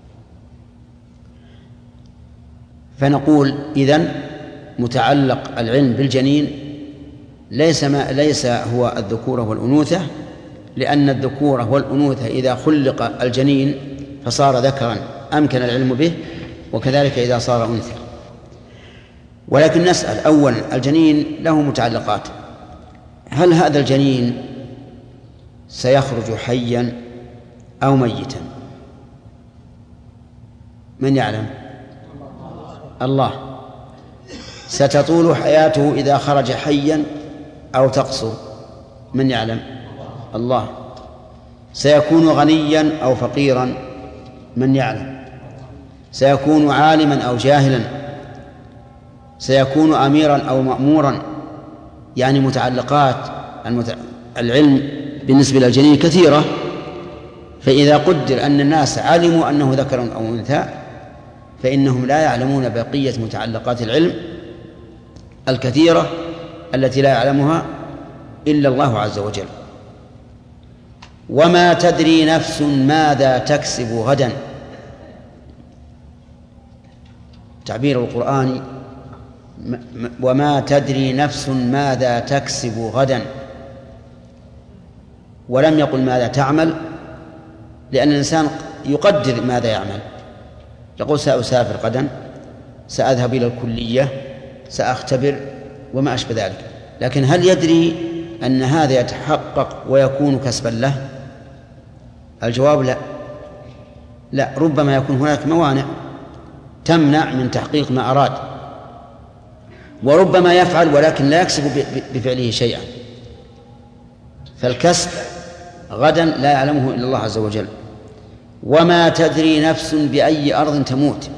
فنقول إذن متعلق العلم بالجنين ليس ما ليس هو الذكورة والأنوثة، لأن الذكورة والأنوثة إذا خلق الجنين فصار ذكرا أمكن العلم به، وكذلك إذا صار أنثى. ولكن نسأل أولا، الجنين له متعلقات، هل هذا الجنين سيخرج حيا أو ميتا؟ من يعلم؟ الله. ستطول حياته إذا خرج حيا أو تقصر؟ من يعلم؟ الله. سيكون غنيا أو فقيرا؟ من يعلم؟ سيكون عالما أو جاهلا؟ سيكون أميرا أو مأمورا؟ يعني متعلقات العلم بالنسبة للجنين كثيرة. فإذا قدر أن الناس علموا أنه ذكر أو أنثى فإنهم لا يعلمون بقية متعلقات العلم الكثيرة التي لا يعلمها إلا الله عز وجل. وما تدري نفس ماذا تكسب غدا، تعبير القرآن وما تدري نفس ماذا تكسب غدا، ولم يقل ماذا تعمل، لأن الإنسان يقدر ماذا يعمل، يقول سأسافر غدا، سأذهب إلى الكلية، سأختبر وما أشبه ذلك. لكن هل يدري أن هذا يتحقق ويكون كسبا له؟ الجواب لا لا ربما يكون هناك موانع تمنع من تحقيق ما أراد، وربما يفعل ولكن لا يكسب بفعله شيئا. فالكسب غدا لا يعلمه إلا الله عز وجل. وما تدري نفس بأي أرض تموت،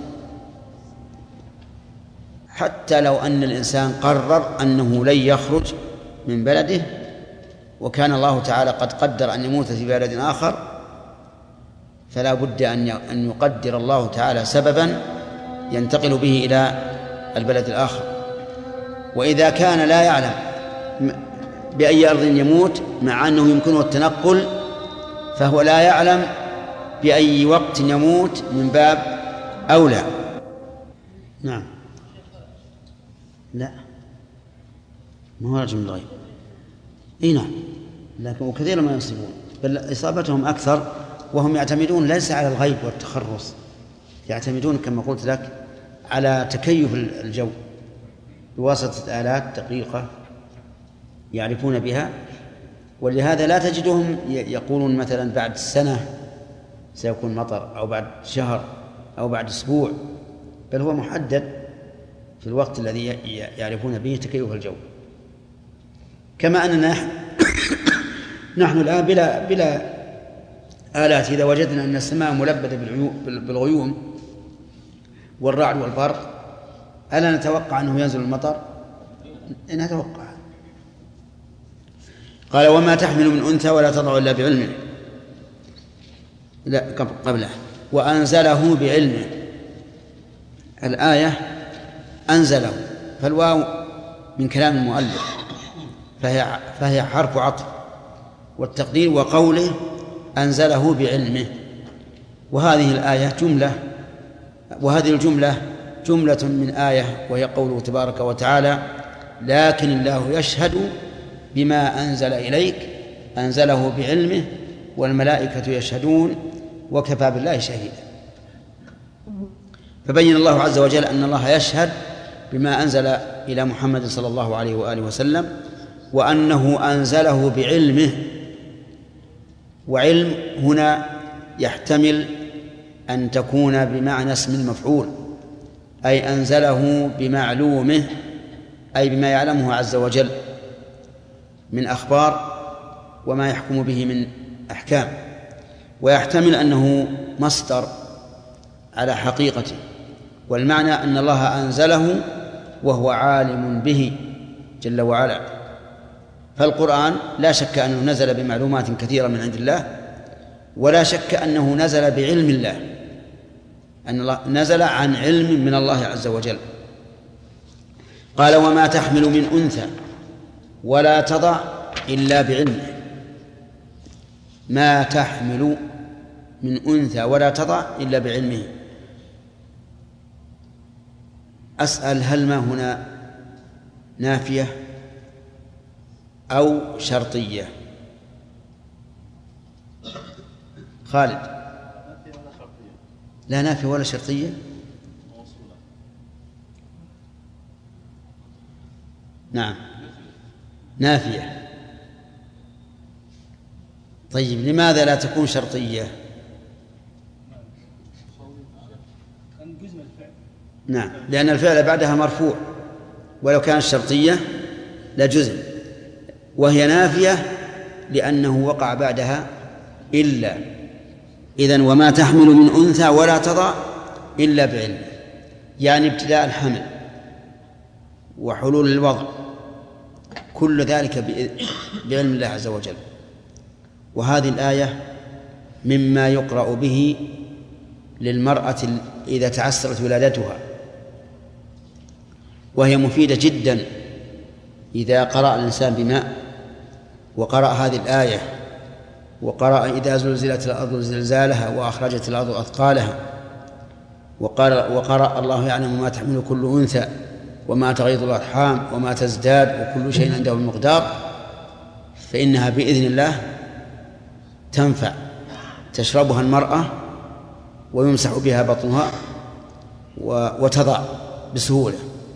حتى لو أن الإنسان قرر أنه لن يخرج من بلده وكان الله تعالى قد قدر أن يموت في بلد آخر، فلا بد أن يقدر الله تعالى سببا ينتقل به إلى البلد الآخر. وإذا كان لا يعلم بأي أرض يموت مع أنه يمكنه التنقل، فهو لا يعلم بأي وقت يموت من باب أولى. نعم. لا ما هو رجل من الغيب. إيه نعم، لكن وكثيرا ما ينصبون. بل إصابتهم أكثر، وهم يعتمدون ليس على الغيب والتخرص، يعتمدون كما قلت لك على تكيف الجو بواسطة آلات دقيقة يعرفون بها. ولهذا لا تجدهم يقولون مثلا بعد سنة سيكون مطر، أو بعد شهر، أو بعد أسبوع، بل هو محدد في الوقت الذي يعرفون به تكيف الجو. كما أننا نحن, نحن الآن بلا, بلا آلات إذا وجدنا أن السماء ملبدة بالغيوم والرعد والبرق، ألا نتوقع أنه ينزل المطر؟ نتوقع. قال وما تحمل من أنثى ولا تضع إلا بعلمه، لا قبله وأنزله بعلمه. الآية أنزله، فالواو من كلام المؤلف فهي, فهي حرف عطف، والتقدير وقوله أنزله بعلمه. وهذه الآية جملة، وهذه الجملة جملة من آية، وهي قوله تبارك وتعالى لكن الله يشهد بما أنزل إليك أنزله بعلمه والملائكة يشهدون وكفى بالله شهيدا. فبين الله عز وجل أن الله يشهد بما أنزل إلى محمد صلى الله عليه وآله وسلم، وأنه أنزله بعلمه. وعلم هنا يحتمل أن تكون بمعنى اسم المفعول، أي أنزله بمعلومه، أي بما يعلمه عز وجل من أخبار وما يحكم به من أحكام. ويحتمل أنه مصدر على حقيقته، والمعنى أن الله أنزله وهو عالم به جل وعلا. فالقرآن لا شك أنه نزل بمعلومات كثيرة من عند الله، ولا شك أنه نزل بعلم الله، أن الله نزل عن علم من الله عز وجل. قال وما تحمل من أنثى ولا تضع إلا بعلمه. ما تحمل من أنثى ولا تضع إلا بعلمه. أسأل هل ما هنا نافية أو شرطية؟ خالد. لا نافية ولا شرطية. نعم نافية. طيب لماذا لا تكون شرطية؟ نعم لأن الفعل بعدها مرفوع، ولو كانت شرطية لجزم، وهي نافية لأنه وقع بعدها إلا. إذن وما تحمل من أنثى ولا تضع إلا بعلم، يعني ابتداء الحمل وحلول الوضع، كل ذلك بعلم الله عز وجل. وهذه الآية مما يقرأ به للمرأة إذا تعسرت ولادتها، وهي مفيدة جدا إذا قرأ الإنسان بماء وقرأ هذه الآية، وقرأ إذا زلزلت الأرض زلزالها وأخرجت الأرض أثقالها، وقرأ, وقرأ الله يعلم ما تحمل كل أنثى وما تغيض الأرحام وما تزداد وكل شيء عنده بمقدار، فإنها بإذن الله تنفع، تشربها المرأة ويمسح بها بطنها وتضع بسهولة.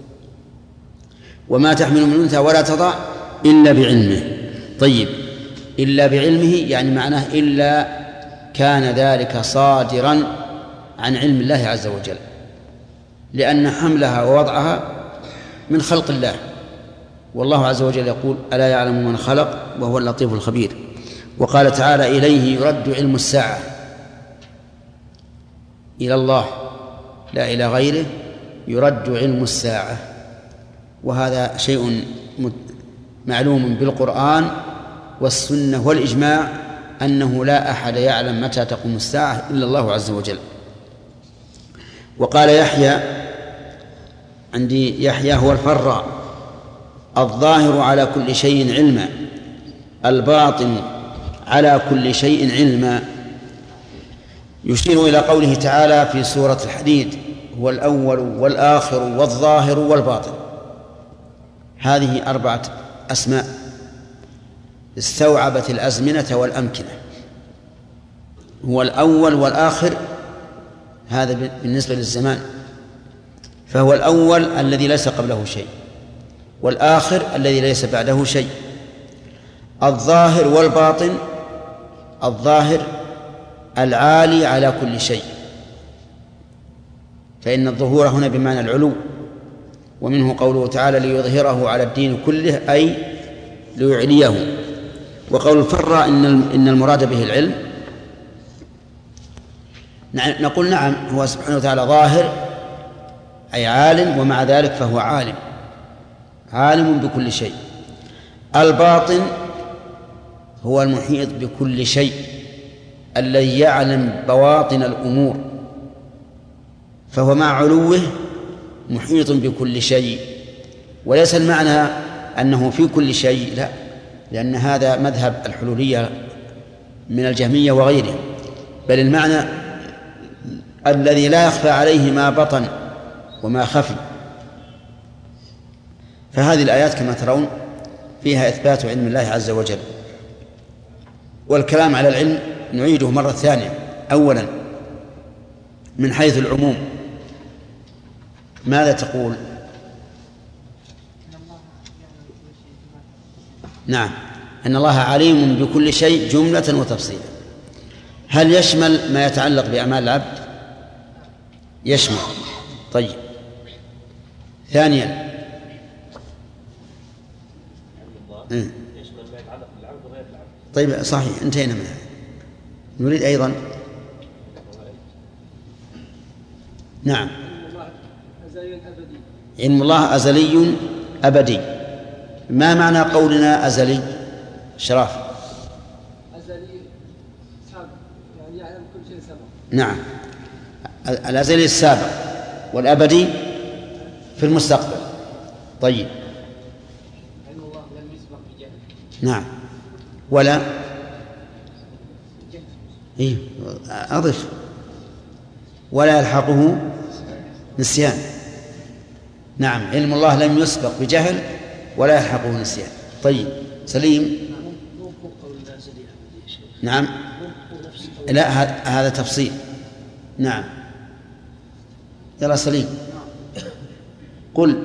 وما تحمل من أنثى ولا تضع إلا بعلمه. طيب إلا بعلمه يعني معناه إلا كان ذلك صادرا عن علم الله عز وجل، لأن حملها ووضعها من خلق الله، والله عز وجل يقول ألا يعلم من خلق وهو اللطيف الخبير. وقال تعالى إليه يرد علم الساعة، إلى الله لا إلى غيره يرد علم الساعة. وهذا شيء معلوم بالقرآن والسنة والإجماع أنه لا أحد يعلم متى تقوم الساعة إلا الله عز وجل. وقال يحيى، عندي يحيى هو الفراء، الظاهر على كل شيء علما، الباطن على كل شيء علما، يشير إلى قوله تعالى في سورة الحديد هو الأول والآخر والظاهر والباطن. هذه أربعة أسماء استوعبت الأزمنة والأمكنة، هو الأول والآخر، هذا بالنسبة للزمان، فهو الأول الذي ليس قبله شيء، والآخر الذي ليس بعده شيء. الظاهر والباطن، الظاهر العالي على كل شيء، فإن الظهور هنا بمعنى العلو، ومنه قوله تعالى ليظهره على الدين كله، أي ليعليه. وقول الفراء إن إن المراد به العلم، نقول نعم، هو سبحانه وتعالى ظاهر أي عالم، ومع ذلك فهو عالم، عالم بكل شيء. الباطن هو المحيط بكل شيء، الذي يعلم بواطن الأمور، فهو مع علوه محيط بكل شيء. وليس المعنى أنه في كل شيء، لا، لأن هذا مذهب الحلولية من الجهمية وغيره، بل المعنى الذي لا يخفى عليه ما بطن وما خفي. فهذه الآيات كما ترون فيها إثبات علم الله عز وجل. والكلام على العلم نعيده مرة ثانية. أولا من حيث العموم ماذا تقول؟ نعم، أن الله عليم بكل شيء جملة وتفصيلا. هل يشمل ما يتعلق بأعمال العبد؟ يشمل. طيب، ثانيا يشمل ما يتعلق بالعبد وغير العبد. طيب صحيح، انتهينا منها. نريد أيضا نعم علم الله أزلي أبدي. ما معنى قولنا أزلي شراف؟ أزلي سابق، يعني يعلم كل شيء سبق. نعم، الأزلي السابق، والأبدي في المستقبل. طيب، علم الله لم يسبق بجهل. نعم، ولا إيه أضف ولا يلحقه نسيان. نعم، علم الله لم يسبق بجهل ولا يلحقه نسيان. طيب، سليم. نعم، لا، هذا تفصيل. نعم، يلا سليم قل.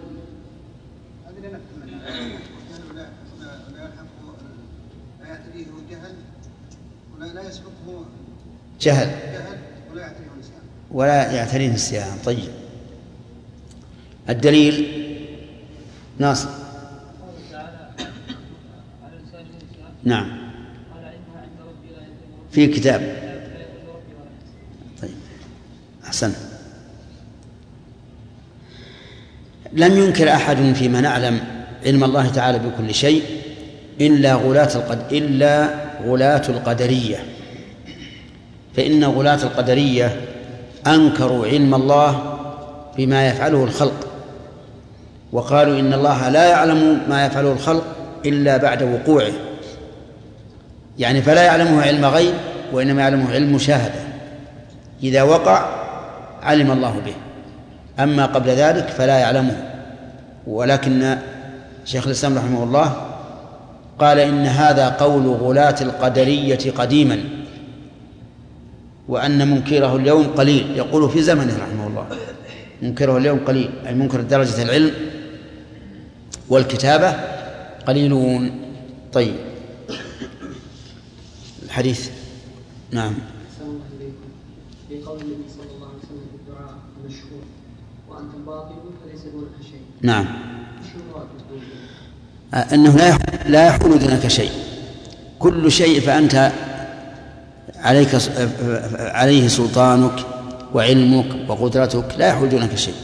جهل ولا يعتريه نسيان. طيب، الدليل ناصر. نعم، في كتاب. طيب، أحسن. لم ينكر أحد فيما نعلم علم الله تعالى بكل شيء إلا غلاة القد إلا غلاة القدرية، فإن غلاة القدرية أنكروا علم الله بما يفعله الخلق، وقالوا إن الله لا يعلم ما يفعله الخلق إلا بعد وقوعه، يعني فلا يعلمه علم غيب، وإنما يعلمه علم مشاهدة. إذا وقع علم الله به، أما قبل ذلك فلا يعلمه. ولكن شيخ الإسلام رحمه الله قال إن هذا قول غلاة القدرية قديما، وأن منكره اليوم قليل. يقول في زمنه رحمه الله منكره اليوم قليل، أي منكر درجة العلم والكتابة قليلون. طيب، الحديث. نعم. في قول النبي صلى الله عليه وسلم في الدعاء المشهور وأنتم باطلون فليس دونك شيء. نعم، أنه لا لا يحول دونك شيء، كل شيء فأنت عليك عليه سلطانك وعلمك وقدرتك، لا يحول دونك شيء.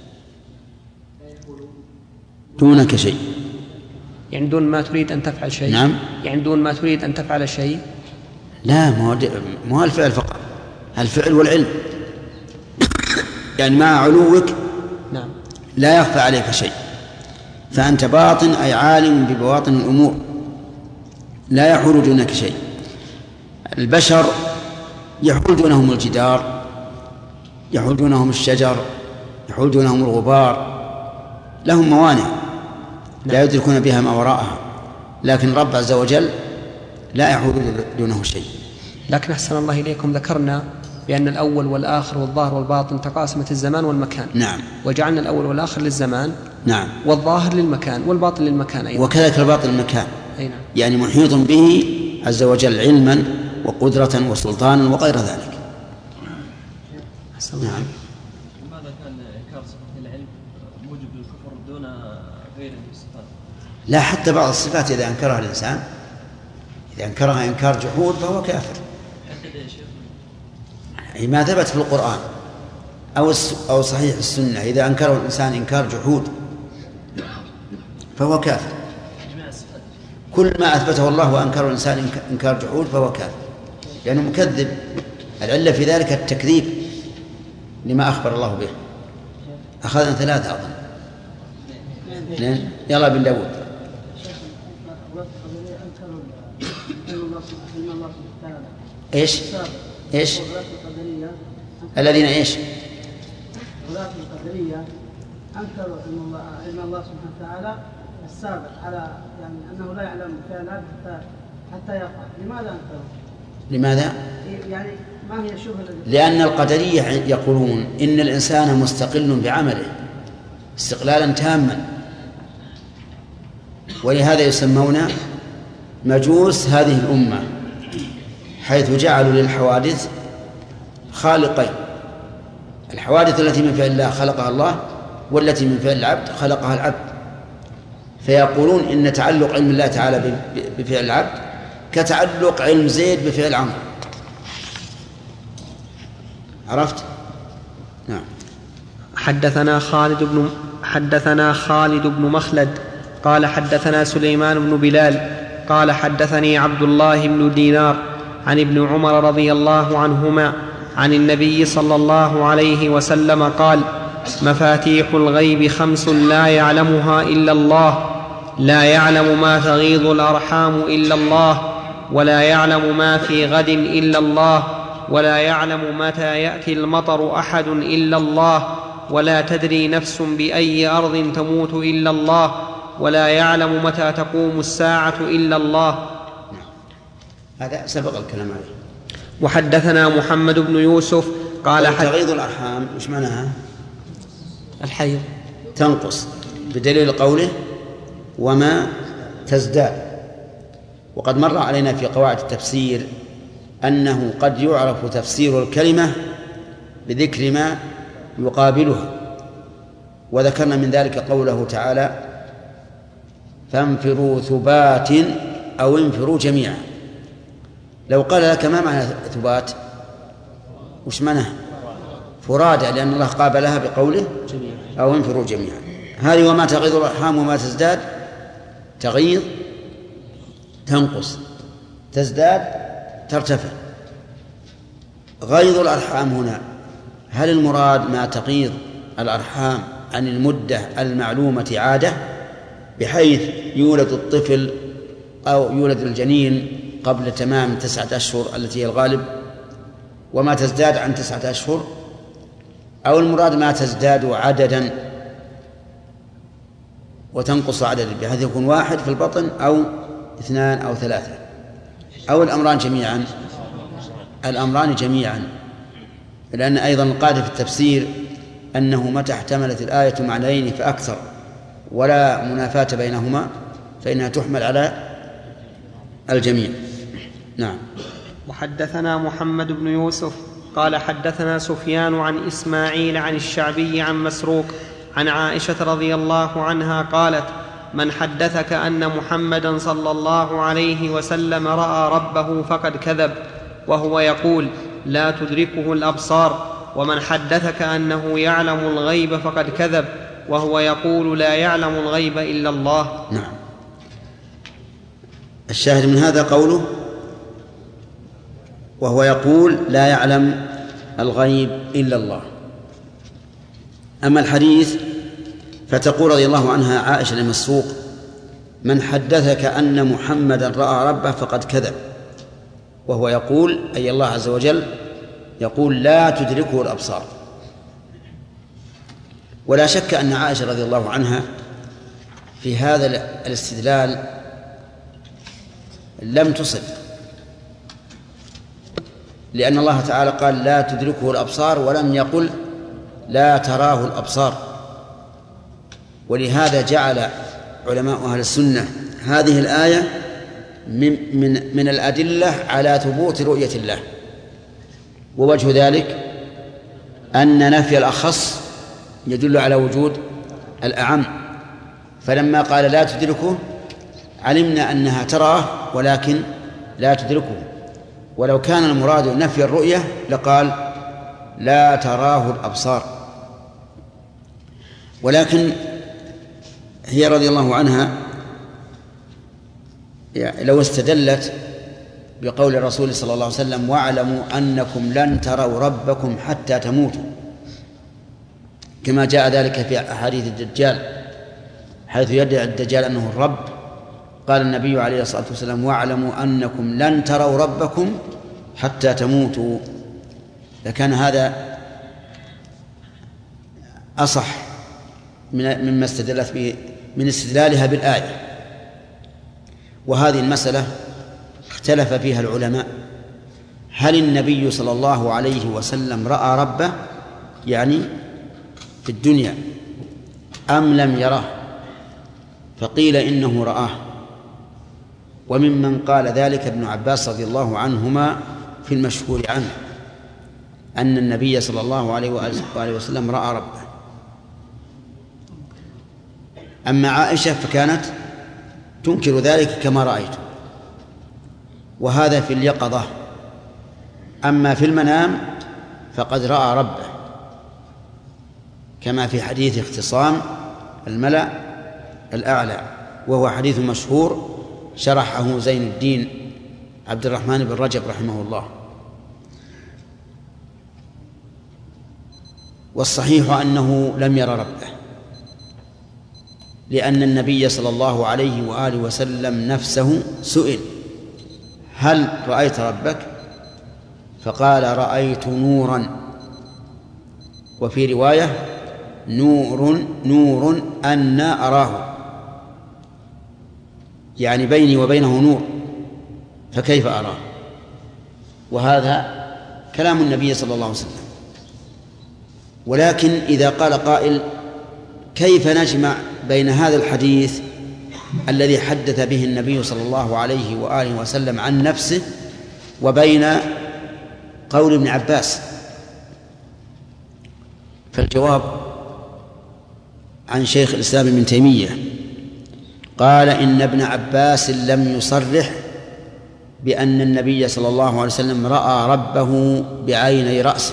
دونك شيء يعني دون ما تريد أن تفعل شيء. نعم، يعني دون ما تريد أن تفعل شيء. لا، ما هو الفعل فقط، الفعل والعلم. يعني مع علوك نعم لا يخفى عليك شيء، فأنت باطن أي عالم ببواطن الأمور، لا يحول دونك شيء. البشر يحول دونهم الجدار، يحول دونهم الشجر، يحول دونهم الغبار، لهم موانع لا يدركون بها ما وراءها، لكن رب عز وجل لا يحول دونه شيء. لكن أحسن الله إليكم ذكرنا بأن الأول والآخر والظاهر والباطن تقاسمت الزمان والمكان. نعم. وجعلنا الأول والآخر للزمان. نعم. والظاهر للمكان والباطن للمكان أيضا. وكذلك الباطن للمكان. أي نعم. يعني محيط به عز وجل علما وقدرة وسلطانا وغير ذلك. نعم. لماذا كان إنكار صفة العلم موجب للكفر دون غيره من الصفات؟ لا، حتى بعض الصفات إذا أنكرها الإنسان، إذا أنكرها إنكار جحود فهو كافر. أي ما ثبت في القرآن أو أو صحيح السنة إذا أنكره الإنسان إنكار جحود فهو كافر. كل ما أثبته الله وأنكره الإنسان إنكار جحود فهو كافر، لأنه يعني مكذب. العلة في ذلك التكذيب لما أخبر الله به. أخذنا ثلاثة أظن. يلا بن داود. إيش إيش الذين إيش ولاة القدرية أنكروا أن الله أن الله سبحانه وتعالى السابق على يعني أنه لا يعلم الكائنات حتى حتى يقع. لماذا أنكروا؟ لماذا؟ يعني ما هي الشبهة؟ لأن القدرية يقولون إن الإنسان مستقل بعمله استقلالا تاما، ولهذا يسمون مجوس هذه الأمة، حيث جعلوا للحوادث خالقين، الحوادث التي من فعل الله خلقها الله، والتي من فعل العبد خلقها العبد. فيقولون إن تعلق علم الله تعالى بفعل العبد كتعلق علم زيد بفعل عمرو. عرفت؟ نعم. حدثنا خالد بن حدثنا خالد بن مخلد قال حدثنا سليمان بن بلال قال حدثني عبد الله بن دينار عن ابن عمر رضي الله عنهما عن النبي صلى الله عليه وسلم قال: مفاتيح الغيب خمس لا يعلمها إلا الله، لا يعلم ما تغيض الأرحام إلا الله، ولا يعلم ما في غد إلا الله، ولا يعلم متى يأتي المطر أحد إلا الله، ولا تدري نفس بأي أرض تموت إلا الله، ولا يعلم متى تقوم الساعة إلا الله. هذا سبق الكلام عليه. وحدثنا محمد بن يوسف قال حد... تغيض الأرحام إيش معناها؟ الحيض تنقص بدليل قوله وما تزداد. وقد مر علينا في قواعد التفسير أنه قد يعرف تفسير الكلمة بذكر ما يقابلها، وذكرنا من ذلك قوله تعالى: فانفروا ثبات أو انفروا جميعا. لو قال لك ما معنى ثبات وش معناه؟ فرادى، لأن الله قابلها بقوله أو انفروا جميعا. هذه وما تغيض الأرحام وما تزداد، تغيض تنقص، تزداد ترتفع. غيض الأرحام هنا هل المراد ما تغيض الأرحام عن المدة المعلومة عادة، بحيث يولد الطفل أو يولد الجنين قبل تمام تسعة أشهر التي هي الغالب، وما تزداد عن تسعة أشهر، أو المراد ما تزداد عددا وتنقص عددا، بحيث يكون واحد في البطن أو اثنان أو ثلاثة، أو الأمران جميعا؟ الأمران جميعا، لأن أيضا القاعدة في التفسير أنه متى احتملت الآية معنيين فأكثر ولا منافاة بينهما فإنها تحمل على الجميع. نعم. وحدثنا محمد بن يوسف قال حدثنا سفيان عن إسماعيل عن الشعبي عن مسروق عن عائشة رضي الله عنها قالت: من حدثك أن محمدا صلى الله عليه وسلم رأى ربه فقد كذب، وهو يقول لا تدركه الأبصار. ومن حدثك أنه يعلم الغيب فقد كذب، وهو يقول لا يعلم الغيب إلا الله. نعم. الشاهد من هذا قوله وهو يقول لا يعلم الغيب إلا الله. أما الحديث فتقول رضي الله عنها عائشة لمسروق: من حدثك أن محمدا رأى ربه فقد كذب، وهو يقول أي الله عز وجل يقول لا تدركه الأبصار. ولا شك أن عائشة رضي الله عنها في هذا الاستدلال لم تصب، لأن الله تعالى قال لا تدركه الأبصار ولم يقل لا تراه الأبصار. ولهذا جعل علماء أهل السنة هذه الآية من, من, من الأدلة على ثبوت رؤية الله. ووجه ذلك أن نفي الأخص يدل على وجود الأعم، فلما قال لا تدركه علمنا أنها تراه ولكن لا تدركه، ولو كان المراد نفي الرؤية لقال لا تراه الأبصار. ولكن هي رضي الله عنها لو استدلت بقول الرسول صلى الله عليه وسلم واعلموا أنكم لن تروا ربكم حتى تموتوا، كما جاء ذلك في أحاديث الدجال حيث يدعي الدجال أنه الرب، قال النبي عليه الصلاة والسلام واعلموا أنكم لن تروا ربكم حتى تموتوا، لكان هذا أصح مما استدلت به من استدلالها بالآية. وهذه المسألة اختلف فيها العلماء، هل النبي صلى الله عليه وسلم رأى ربه يعني في الدنيا أم لم يره؟ فقيل إنه رآه، وممن قال ذلك ابن عباس رضي الله عنهما في المشهور عنه أن النبي صلى الله عليه وآله وسلم رأى ربه. أما عائشة فكانت تنكر ذلك كما رأيت، وهذا في اليقظة. أما في المنام فقد رأى ربه كما في حديث اختصام الملأ الأعلى، وهو حديث مشهور شرحه زين الدين عبد الرحمن بن رجب رحمه الله. والصحيح أنه لم ير ربه، لأن النبي صلى الله عليه وآله وسلم نفسه سئل هل رأيت ربك؟ فقال رأيت نورا، وفي رواية نور نور أنا أراه، يعني بيني وبينه نور فكيف أراه؟ وهذا كلام النبي صلى الله عليه وسلم. ولكن إذا قال قائل كيف نجمع بين هذا الحديث الذي حدث به النبي صلى الله عليه وآله وسلم عن نفسه وبين قول ابن عباس؟ فالجواب عن شيخ الإسلام ابن تيمية قال إن ابن عباس لم يصرح بأن النبي صلى الله عليه وسلم رأى ربه بعيني رأسه،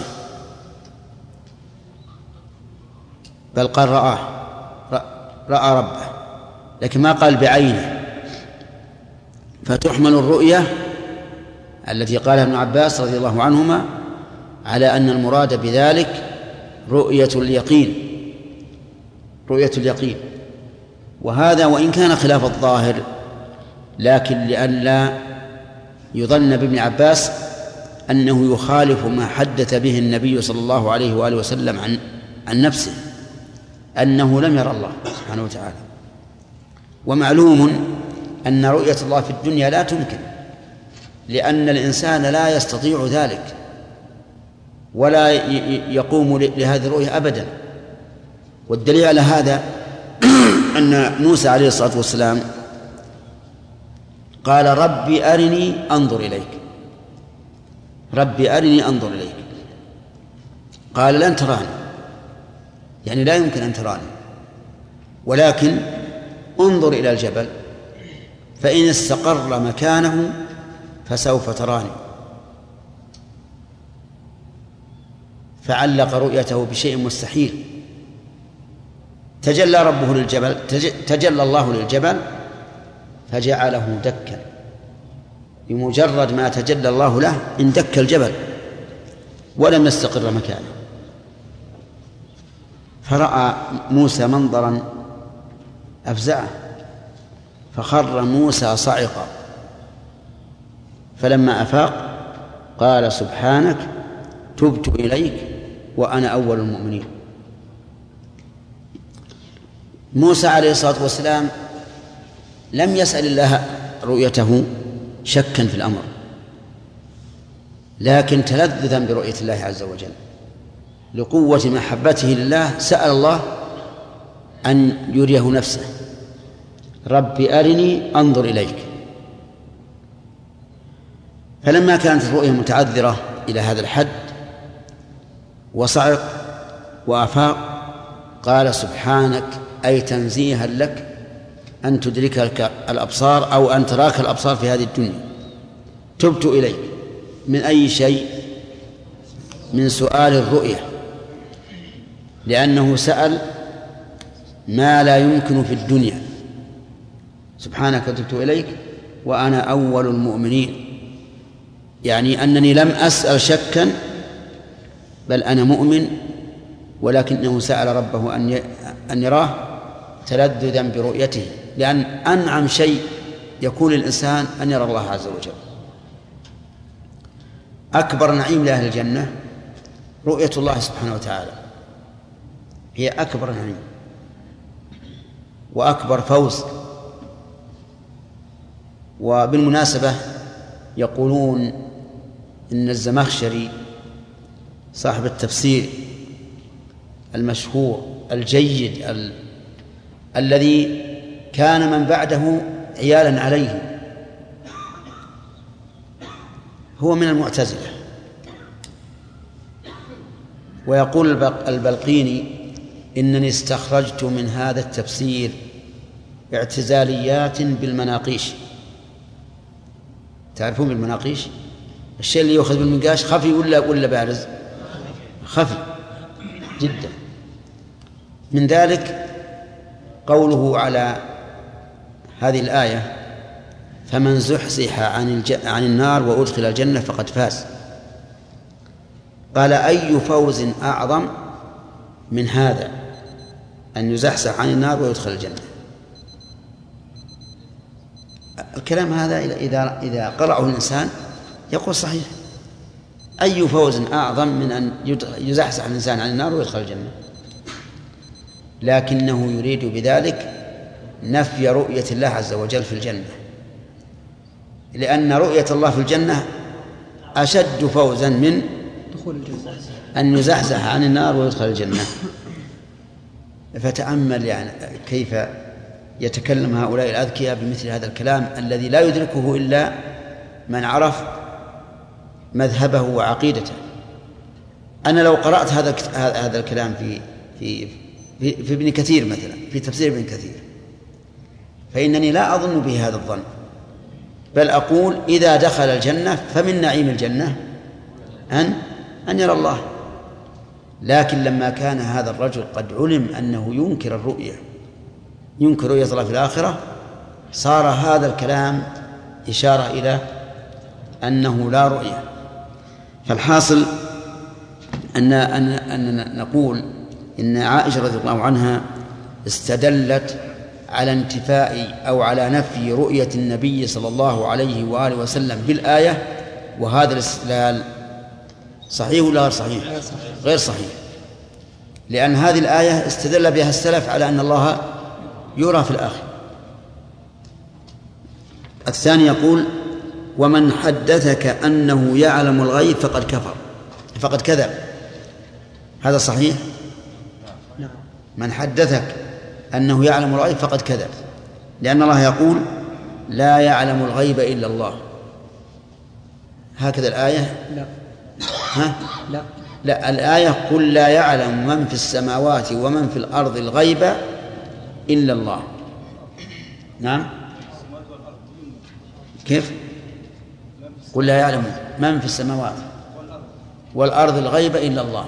بل قال رآه رأى ربه، لكن ما قال بعينه. فتحمل الرؤية التي قالها ابن عباس رضي الله عنهما على أن المراد بذلك رؤية اليقين، رؤية اليقين. وهذا وإن كان خلاف الظاهر، لكن لئلا يظن بابن عباس أنه يخالف ما حدث به النبي صلى الله عليه وآله وسلم عن عن نفسه أنه لم يرى الله سبحانه وتعالى. ومعلوم أن رؤية الله في الدنيا لا تمكن، لأن الإنسان لا يستطيع ذلك ولا يقوم لهذه الرؤية أبدا. والدليل على هذا أن موسى عليه الصلاة والسلام قال ربي أرني أنظر إليك، ربي أرني أنظر إليك. قال لن تراني، يعني لا يمكن أن تراني، ولكن انظر إلى الجبل فإن استقر مكانه فسوف تراني. فعلق رؤيته بشيء مستحيل. تجلى ربه للجبل، تجلى الله للجبل فجعله دكا، بمجرد ما تجلى الله له اندك الجبل ولم يستقر مكانه. فرأى موسى منظرا أفزعه، فخر موسى صعقا، فلما أفاق قال سبحانك تبت إليك وأنا أول المؤمنين. موسى عليه الصلاة والسلام لم يسأل الله رؤيته شكا في الأمر، لكن تلذذا برؤية الله عز وجل لقوة محبته لله سأل الله أن يريه نفسه. رب أرني أنظر إليك. فلما كانت الرؤية متعذرة إلى هذا الحد وصعق وأفاق قال سبحانك أي تنزيها لك أن تدركك الأبصار أو أن تراك الأبصار في هذه الدنيا. تبت إليك من أي شيء؟ من سؤال الرؤية، لأنه سأل ما لا يمكن في الدنيا. سبحانك تبت إليك وأنا أول المؤمنين، يعني أنني لم أسأل شكا بل أنا مؤمن، ولكنه سأل ربه أن يراه تلذذا برؤيته، لأن أنعم شيء يكون الإنسان أن يرى الله عز وجل. أكبر نعيم لأهل الجنة رؤية الله سبحانه وتعالى، هي أكبر نعيم وأكبر فوز. وبالمناسبة يقولون إن الزمخشري صاحب التفسير المشهور الجيد ال... الذي كان من بعده عيالا عليه هو من المعتزلة. ويقول البلقيني إنني استخرجت من هذا التفسير اعتزاليات بالمناقيش. تعرفون بالمناقيش الشيء اللي يأخذ بالمنقاش خفي ولا ولا بارز؟ خفي جدا. من ذلك قوله على هذه الآية فمن زحزح عن, الج... عن النار وأدخل الجنة فقد فاز. قال أي فوز أعظم من هذا أن يزحزح عن النار ويدخل الجنة؟ الكلام هذا إذا إذا قرأه الإنسان يقول صحيح. أي فوز أعظم من أن يزحزح الإنسان عن النار ويدخل الجنة؟ لكنه يريد بذلك نفي رؤية الله عز وجل في الجنة، لأن رؤية الله في الجنة أشد فوزا من أن يزحزح عن النار ويدخل الجنة. فتأمل يعني كيف يتكلم هؤلاء الأذكياء بمثل هذا الكلام الذي لا يدركه إلا من عرف مذهبه وعقيدته. أنا لو قرأت هذا هذا الكلام في في في, في ابن كثير مثلا، في تفسير ابن كثير، فإنني لا أظن به هذا الظن، بل أقول إذا دخل الجنة فمن نعيم الجنة أن أن يرى الله. لكن لما كان هذا الرجل قد علم أنه ينكر الرؤية، ينكر رؤية الله في الآخرة، صار هذا الكلام إشارة إلى أنه لا رؤية. فالحاصل أن أن أن نقول إن عائشة رضي الله عنها استدلت على انتفاء أو على نفي رؤية النبي صلى الله عليه وآله وسلم بالآية، وهذا الاستدلال صحيح ولا غير صحيح؟ غير صحيح، لأن هذه الآية استدل بها السلف على أن الله يرى في الآخرة. الثاني يقول ومن حدثك أنه يعلم الغيب فقد كفر فقد كذب. هذا صحيح؟ من حدثك أنه يعلم الغيب فقد كذب، لأن الله يقول لا يعلم الغيب إلا الله. هكذا الآية؟ لا. ها؟ لا. لا، الآية قل لا يعلم من في السماوات ومن في الأرض الغيب إلا الله. نعم. كيف؟ قل لا يعلم من في السماوات والأرض الغيب إلا الله.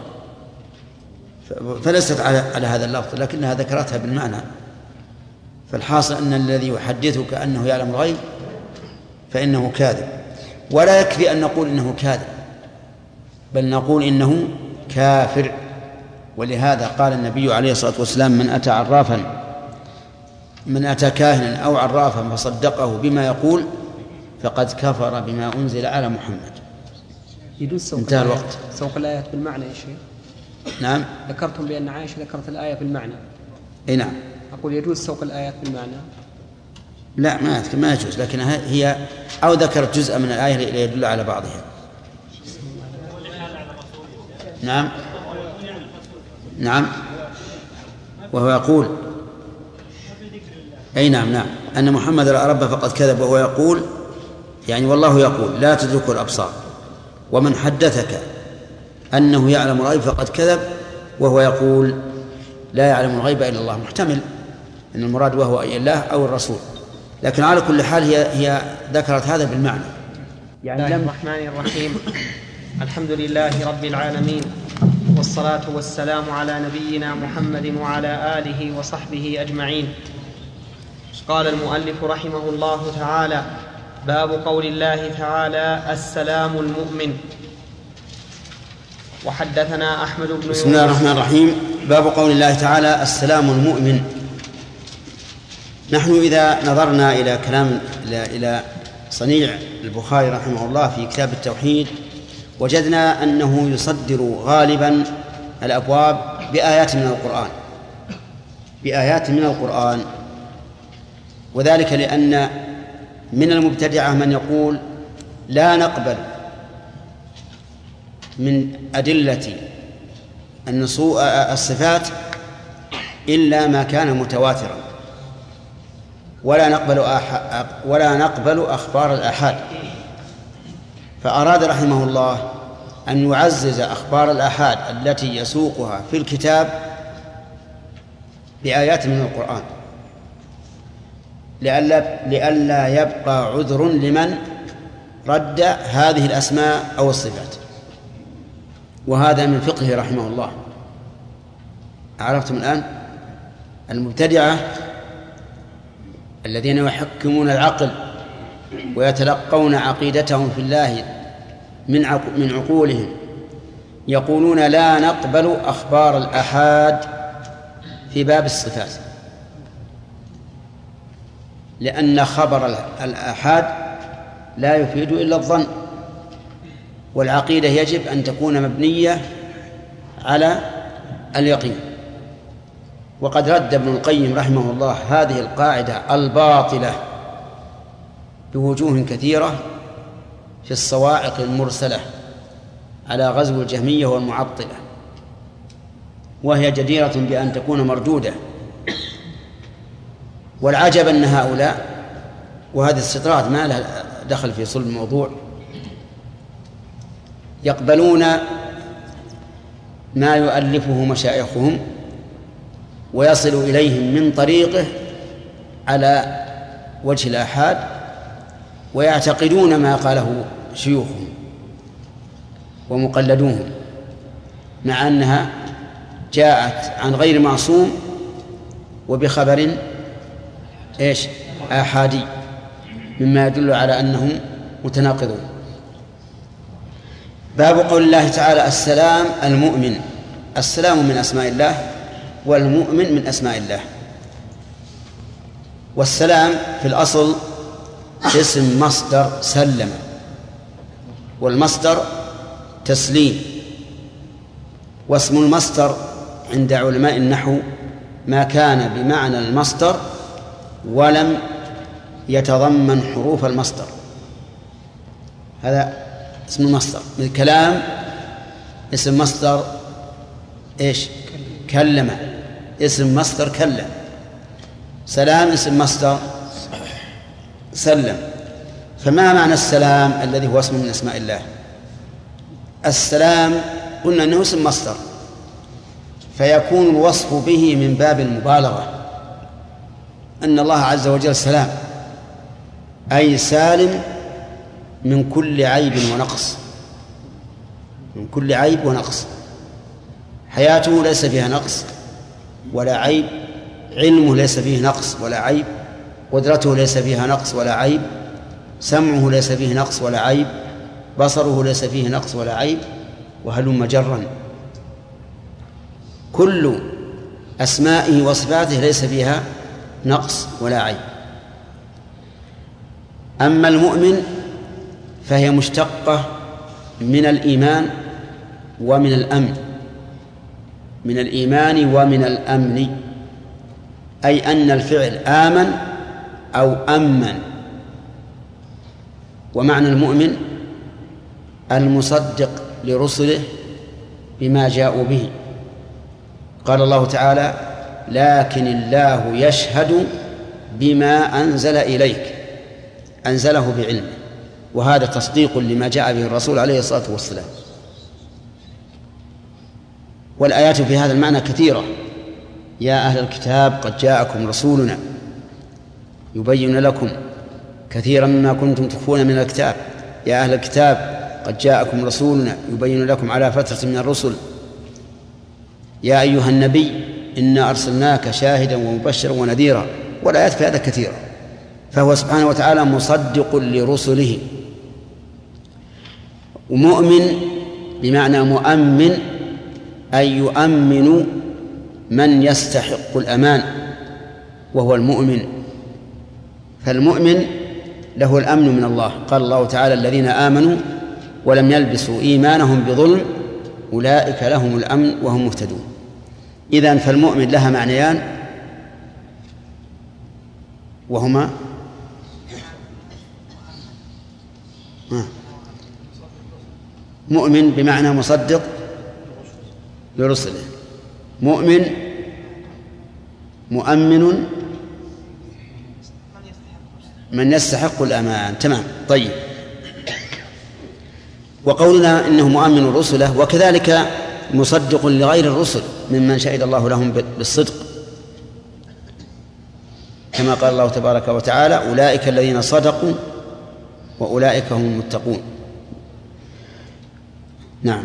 فليست على على هذا اللفظ، لكنها ذكرتها بالمعنى. فالحاصل أن الذي يحدثك أنه يعلم الغيب فإنه كاذب، ولا يكفي أن نقول إنه كاذب، بل نقول إنه كافر. ولهذا قال النبي عليه الصلاة والسلام من أتى عرافا من أتى كاهنا أو عرافا فصدقه بما يقول فقد كفر بما أنزل على محمد. يجوز سوق انتهى الوقت. سوق الآيات بالمعنى يا شيخ. نعم. ذكرتم بأن عائشة ذكرت الآية بالمعنى. أي نعم. أقول يجوز سوق الآيات بالمعنى. لا ما ما يجوز، لكنها هي أو ذكرت جزء من الآية ليدل على بعضها. نعم نعم وهو يقول أي نعم نعم أن محمد رأى ربه فقد كذب، وهو يقول يعني والله يقول لا تدرك الأبصار، ومن حدثك أنه يعلم الغيب فقد كذب، وهو يقول لا يعلم الغيب إلا الله. محتمل أن المراد وهو أي الله أو الرسول، لكن على كل حال هي, هي ذكرت هذا بالمعنى. يعني الله الرحمن الرحيم. الحمد لله رب العالمين، والصلاة والسلام على نبينا محمد وعلى آله وصحبه أجمعين. قال المؤلف رحمه الله تعالى: باب قول الله تعالى: السلام المؤمن. وحدثنا أحمد بن يونس. بسم الله الرحمن الرحيم. باب قول الله تعالى: السلام المؤمن. نحن إذا نظرنا إلى كلام إلى صنيع البخاري رحمه الله في كتاب التوحيد وجدنا أنه يصدر غالبا الأبواب بآيات من القرآن بآيات من القرآن وذلك لأن من المبتدعة من يقول لا نقبل من أدلة الصفات إلا ما كان متواترا، ولا نقبل أح... ولا نقبل أخبار الآحاد. فأراد رحمه الله أن يعزز أخبار الآحاد التي يسوقها في الكتاب بآيات من القرآن لئلا لئلا يبقى عذر لمن رد هذه الأسماء أو الصفات. وهذا من فقهه رحمه الله. عرفتم الآن؟ المبتدعة الذين يحكمون العقل ويتلقون عقيدتهم في الله من من عقولهم يقولون لا نقبل أخبار الآحاد في باب الصفات، لأن خبر الآحاد لا يفيد إلا الظن، والعقيدة يجب أن تكون مبنية على اليقين. وقد رد ابن القيم رحمه الله هذه القاعدة الباطلة بوجوه كثيرة في الصواعق المرسلة على غزو الجهمية والمعطلة، وهي جديرة بأن تكون مردودة. والعجب أن هؤلاء، وهذه استطراد ما لها دخل في صلب الموضوع، يقبلون ما يؤلفه مشايخهم ويصل إليهم من طريقه على وجه الآحاد، ويعتقدون ما قاله شيوخهم ومقلدوهم، مع أنها جاءت عن غير معصوم وبخبر إيش آحادي، مما يدل على أنهم متناقضون. باب قول الله تعالى: السلام المؤمن. السلام من أسماء الله، والمؤمن من أسماء الله. والسلام في الأصل اسم مصدر سلم، والمصدر تسليم. واسم المصدر عند علماء النحو ما كان بمعنى المصدر ولم يتضمن حروف المصدر، هذا اسم المصدر. من كلام اسم مصدر إيش؟ كلم. اسم مصدر كلم. سلام اسم مصدر سلم. فما معنى السلام الذي هو اسم من أسماء الله؟ السلام قلنا أنه اسم مصدر، فيكون الوصف به من باب المبالغة، أن الله عز وجل سلام، أي سالم من كل عيب ونقص، من كل عيب ونقص. حياته ليس فيها نقص ولا عيب، علمه ليس فيه نقص ولا عيب، قدرته ليس فيها نقص ولا عيب، سمعه ليس فيه نقص ولا عيب، بصره ليس فيه نقص ولا عيب، وهلم جرا. كل أسمائه وصفاته ليس فيها نقص ولا عيب. أما المؤمن فهي مشتقة من الإيمان ومن الأمن، من الإيمان ومن الأمن، أي أن الفعل آمن أو أمن. ومعنى المؤمن المصدق لرسله بما جاءوا به. قال الله تعالى: لكن الله يشهد بما أنزل إليك، أنزله بعلمه، وهذا تصديق لما جاء به الرسول عليه الصلاة والسلام. والآيات في هذا المعنى كثيرة: يا أهل الكتاب قد جاءكم رسولنا يبين لكم كثيرا مما كنتم تخفون من الكتاب، يا أهل الكتاب قد جاءكم رسولنا يبين لكم على فترة من الرسل، يا أيها النبي إنا أرسلناك شاهدا ومبشرا ونذيرا. والآيات في هذا كثيرة. فهو سبحانه وتعالى مصدق لرسله. ومؤمن بمعنى مؤمن، أي يؤمن من يستحق الأمان وهو المؤمن. فالمؤمن له الأمن من الله. قال الله تعالى: الذين آمنوا ولم يلبسوا إيمانهم بظلم أولئك لهم الأمن وهم مهتدون. إذن فالمؤمن لها معنيان، وهما مؤمن بمعنى مصدق لرسله، مؤمن مؤمن من يستحق الأمان. تمام. طيب. وقولنا إنه مؤمن رسله، وكذلك مصدق لغير الرسل ممن شهد الله لهم بالصدق، كما قال الله تبارك وتعالى: أولئك الذين صدقوا وأولئك هم المتقون. نعم.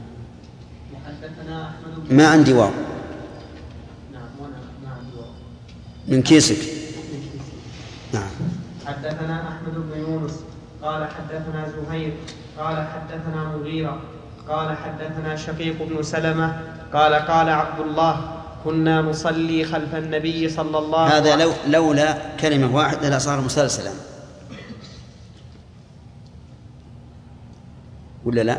ما عندي واو من كيسك. نعم. حدثنا أحمد بن يونس قال حدثنا زهير قال حدثنا مغيرة قال حدثنا شقيق بن سلمة قال قال عبد الله: كنا نصلي خلف النبي صلى الله عليه وسلم. هذا لو لولا كلمة واحدة لصار مسلسلا، ولا لا؟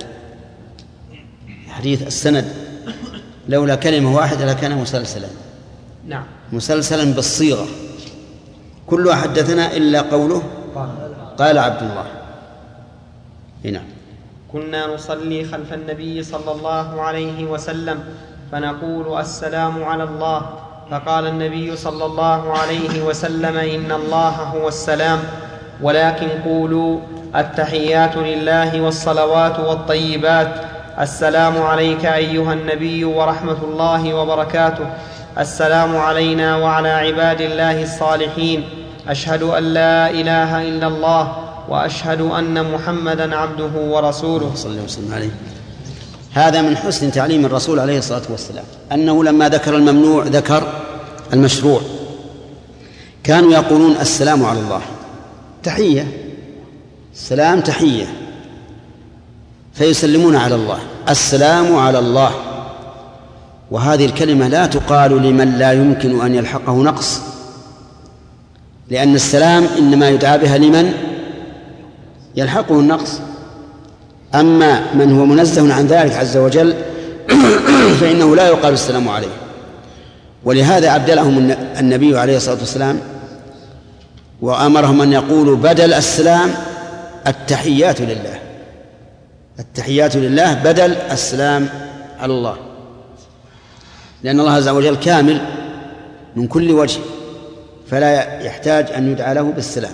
حديث السند لولا كلمة واحدة لكان مسلسلا. نعم. مسلسلا بالصيغة، كلها حدثنا إلا قوله قال عبد الله. هنا كنا نصلي خلف النبي صلى الله عليه وسلم فنقول: السلام على الله. فقال النبي صلى الله عليه وسلم: إن الله هو السلام، ولكن قولوا: التحيات لله والصلوات والطيبات، السلام عليك أيها النبي ورحمة الله وبركاته، السلام علينا وعلى عباد الله الصالحين، أشهد أن لا إله إلا الله وأشهد أن محمدا عبده ورسوله صلى الله عليه وسلم. هذا من حسن تعليم الرسول عليه الصلاة والسلام، أنه لما ذكر الممنوع ذكر المشروع. كانوا يقولون: السلام على الله، تحية، السلام تحية، فيسلمون على الله، السلام على الله. وهذه الكلمة لا تقال لمن لا يمكن أن يلحقه نقص، لأن السلام إنما يدعى بها لمن يلحقه النقص. أما من هو منزه عن ذلك عز وجل فإنه لا يقال السلام عليه. ولهذا أبدلهم النبي عليه الصلاة والسلام وأمرهم أن يقولوا بدل السلام التحيات لله، التحيات لله بدل السلام على الله، لأن الله عز وجل كامل من كل وجه، فلا يحتاج أن يدعى له بالسلام.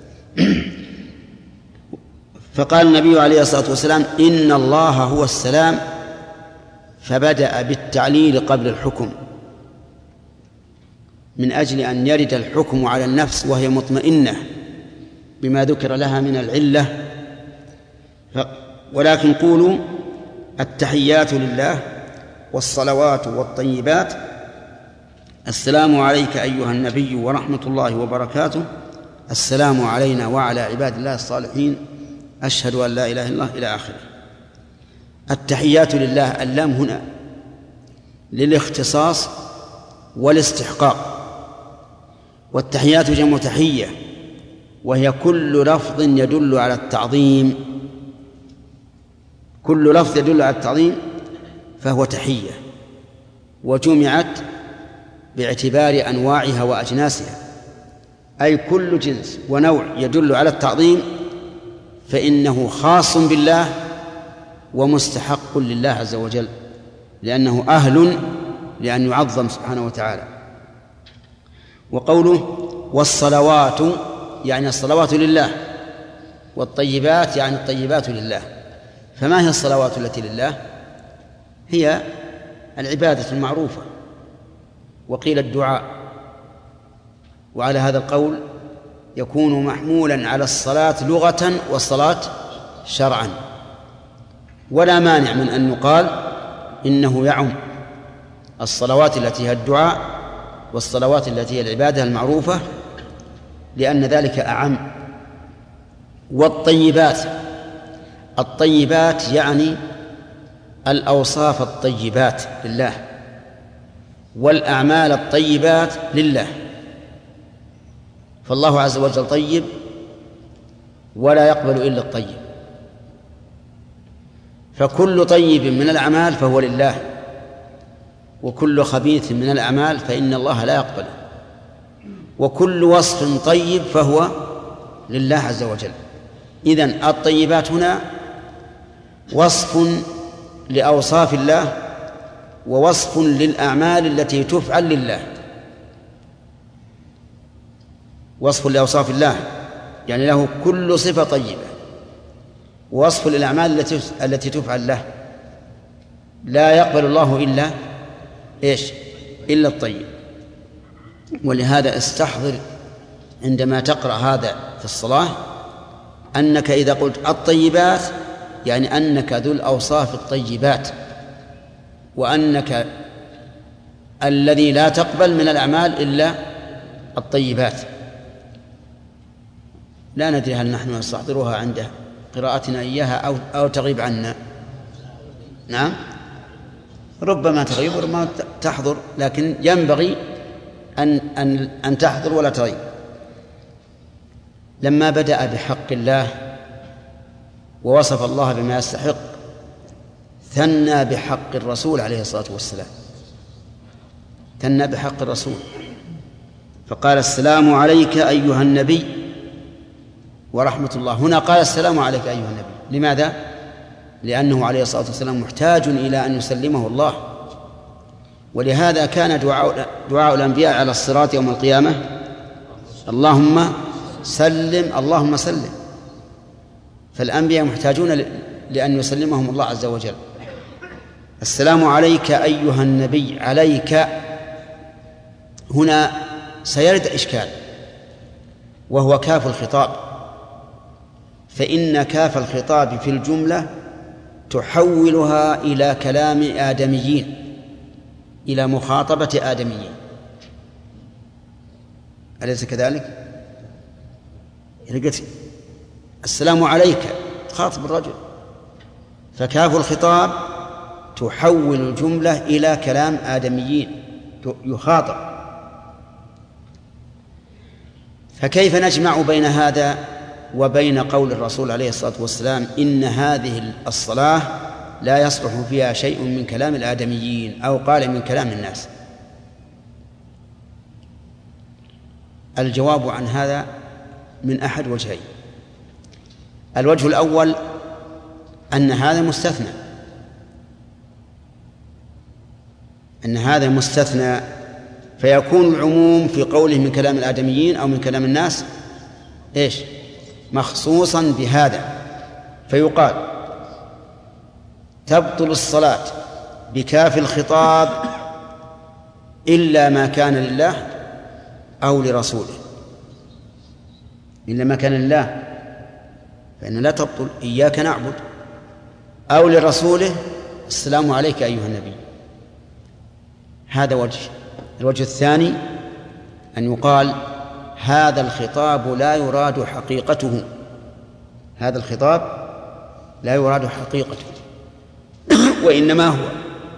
فقال النبي عليه الصلاة والسلام: إن الله هو السلام، فبدأ بالتعليل قبل الحكم من أجل أن يرد الحكم على النفس وهي مطمئنة بما ذكر لها من العلة. ولكن قولوا: التحيات لله والصلوات والطيبات، السلام عليك أيها النبي ورحمة الله وبركاته، السلام علينا وعلى عباد الله الصالحين، أشهد أن لا إله إلا الله، إلى آخره. التحيات لله، اللام هنا للاختصاص والاستحقاق. والتحيات جمع تحية، وهي كل لفظ يدل على التعظيم، كل لفظ يدل على التعظيم فهو تحية، وجمعت باعتبار أنواعها وأجناسها، أي كل جنس ونوع يدل على التعظيم فإنه خاص بالله ومستحق لله عز وجل لأنه أهل لأن يعظم سبحانه وتعالى. وقوله والصلوات يعني الصلوات لله، والطيبات يعني الطيبات لله. فما هي الصلوات التي لله؟ هي العبادة المعروفة، وقيل الدعاء، وعلى هذا القول يكون محمولا على الصلاة لغة والصلاة شرعا، ولا مانع من أن يقال إنه يعم الصلوات التي هي الدعاء والصلوات التي هي العبادة المعروفة، لأن ذلك أعم. والطيبات، الطيبات يعني الأوصاف الطيبات لله، والأعمال الطيبات لله. فالله عز وجل طيب ولا يقبل إلا الطيب، فكل طيب من الأعمال فهو لله، وكل خبيث من الأعمال فإن الله لا يقبله، وكل وصف طيب فهو لله عز وجل. إذن الطيبات هنا وصف لأوصاف الله ووصف للأعمال التي تفعل لله. وصف لأوصاف الله يعني له كل صفة طيبة، ووصف للأعمال التي التي تفعل له. لا يقبل الله إلا إيش؟ إلا الطيب. ولهذا استحضر عندما تقرأ هذا في الصلاة أنك إذا قلت الطيبات يعني أنك ذو الأوصاف الطيبات، وأنك الذي لا تقبل من الأعمال إلا الطيبات. لا ندري هل نحن نستحضرها عند قراءتنا إياها أو أو تغيب عنا. نعم، ربما تغيب وربما تحضر، لكن ينبغي أن أن أن تحضر ولا تغيب. لما بدأ بحق الله ووصف الله بما يستحق ثنى بحق الرسول عليه الصلاة والسلام، ثنى بحق الرسول فقال السلام عليك أيها النبي ورحمة الله. هنا قال السلام عليك أيها النبي. لماذا؟ لأنه عليه الصلاة والسلام محتاج إلى أن يسلمه الله، ولهذا كان دعاء, دعاء الأنبياء على الصراط يوم القيامة اللهم سلم اللهم سلم. فالأنبياء محتاجون لأن يسلمهم الله عز وجل. السلام عليك أيها النبي، عليك هنا سيرد إشكال، وهو كاف الخطاب، فإن كاف الخطاب في الجملة تحولها إلى كلام آدميين، إلى مخاطبة آدميين، أليس كذلك؟ قلت السلام عليك خاطب الرجل، فكاف الخطاب تحول الجملة إلى كلام آدميين يخاطب. فكيف نجمع بين هذا وبين قول الرسول عليه الصلاة والسلام إن هذه الصلاة لا يصلح فيها شيء من كلام الآدميين، أو قال من كلام الناس؟ الجواب عن هذا من أحد وجهين. الوجه الأول أن هذا مستثنى، أن هذا مستثنى، فيكون العموم في قوله من كلام الآدميين أو من كلام الناس إيش؟ مخصوصا بهذا، فيقال تبطل الصلاة بكاف الخطاب إلا ما كان لله أو لرسوله. إلا ما كان لله فإن لا تبطل، إياك نعبد، أو لرسوله السلام عليك أيها النبي. هذا وجه. الوجه الثاني أن يقال هذا الخطاب لا يراد حقيقته، هذا الخطاب لا يراد حقيقته وإنما هو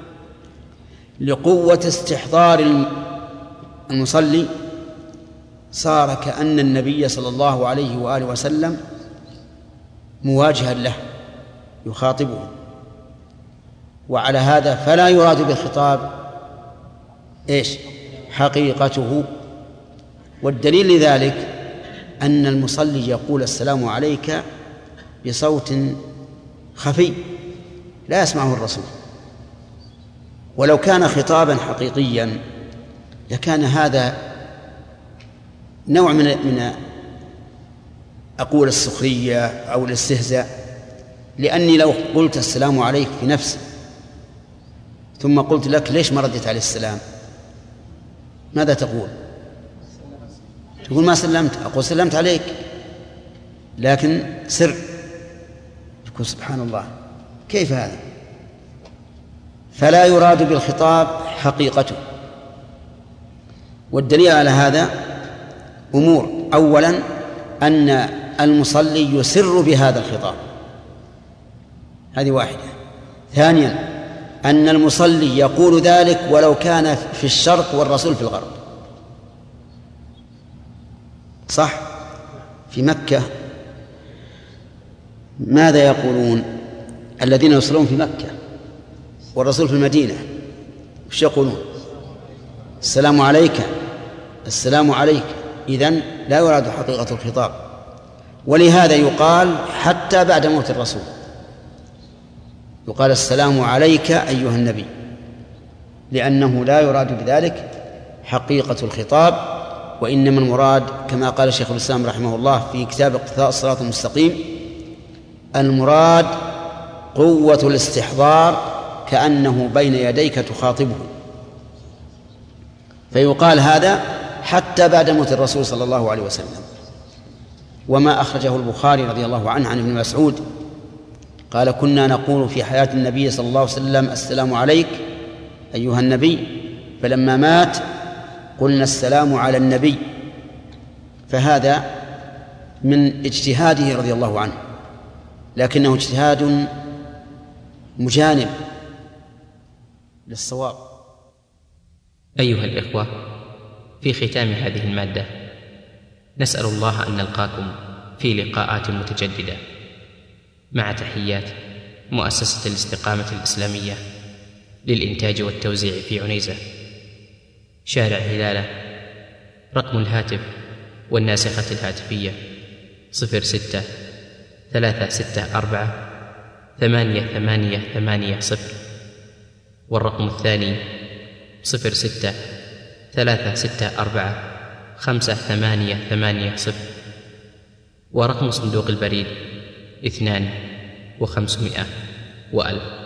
لقوة استحضار المصلي، صار كأن النبي صلى الله عليه وآله وسلم مواجها له يخاطبه، وعلى هذا فلا يراد بالخطاب إيش؟ حقيقته. والدليل لذلك أن المصلي يقول السلام عليك بصوت خفي لا يسمعه الرسول، ولو كان خطابا حقيقيا لكان هذا نوع من من أقول السخرية أو الاستهزاء، لأني لو قلت السلام عليك في نفسي ثم قلت لك ليش ما ردت عليه السلام، ماذا تقول؟ تقول ما سلمت. أقول سلمت عليك لكن سر. تقول سبحان الله كيف هذا؟ فلا يراد بالخطاب حقيقته. والدليل على هذا أمور: أولا أن المصلي يسر بهذا الخطاب، هذه واحدة. ثانيا أن المصلي يقول ذلك ولو كان في الشرق والرسول في الغرب. صح؟ في مكة ماذا يقولون الذين يصلون في مكة والرسول في المدينة؟ وش يقولون؟ السلام عليك، السلام عليك. إذن لا يراد حقيقة الخطاب. ولهذا يقال حتى بعد موت الرسول يقال السلام عليك أيها النبي، لأنه لا يراد بذلك حقيقة الخطاب، وإنما المراد كما قال شيخ الإسلام رحمه الله في كتاب اقتضاء الصراط المستقيم: المراد قوة الاستحضار كأنه بين يديك تخاطبه. فيقال هذا حتى بعد موت الرسول صلى الله عليه وسلم. وما أخرجه البخاري رضي الله عنه عن ابن مسعود قال: كنا نقول في حياة النبي صلى الله عليه وسلم السلام عليك أيها النبي، فلما مات قلنا السلام على النبي. فهذا من اجتهاده رضي الله عنه، لكنه اجتهاد مجانب للصواب. أيها الإخوة، في ختام هذه المادة نسأل الله أن نلقاكم في لقاءات متجددة، مع تحيات مؤسسة الاستقامة الإسلامية للإنتاج والتوزيع في عنيزة، شارع هلالة. رقم الهاتف والناسخة الهاتفية صفر ستة ثلاثة ستة أربعة ثمانية ثمانية ثمانية صفر، والرقم الثاني صفر ستة ثلاثة ستة أربعة خمسة ثمانية ثمانية صفر، ورقم صندوق البريد اثنان وخمسمائة وألف.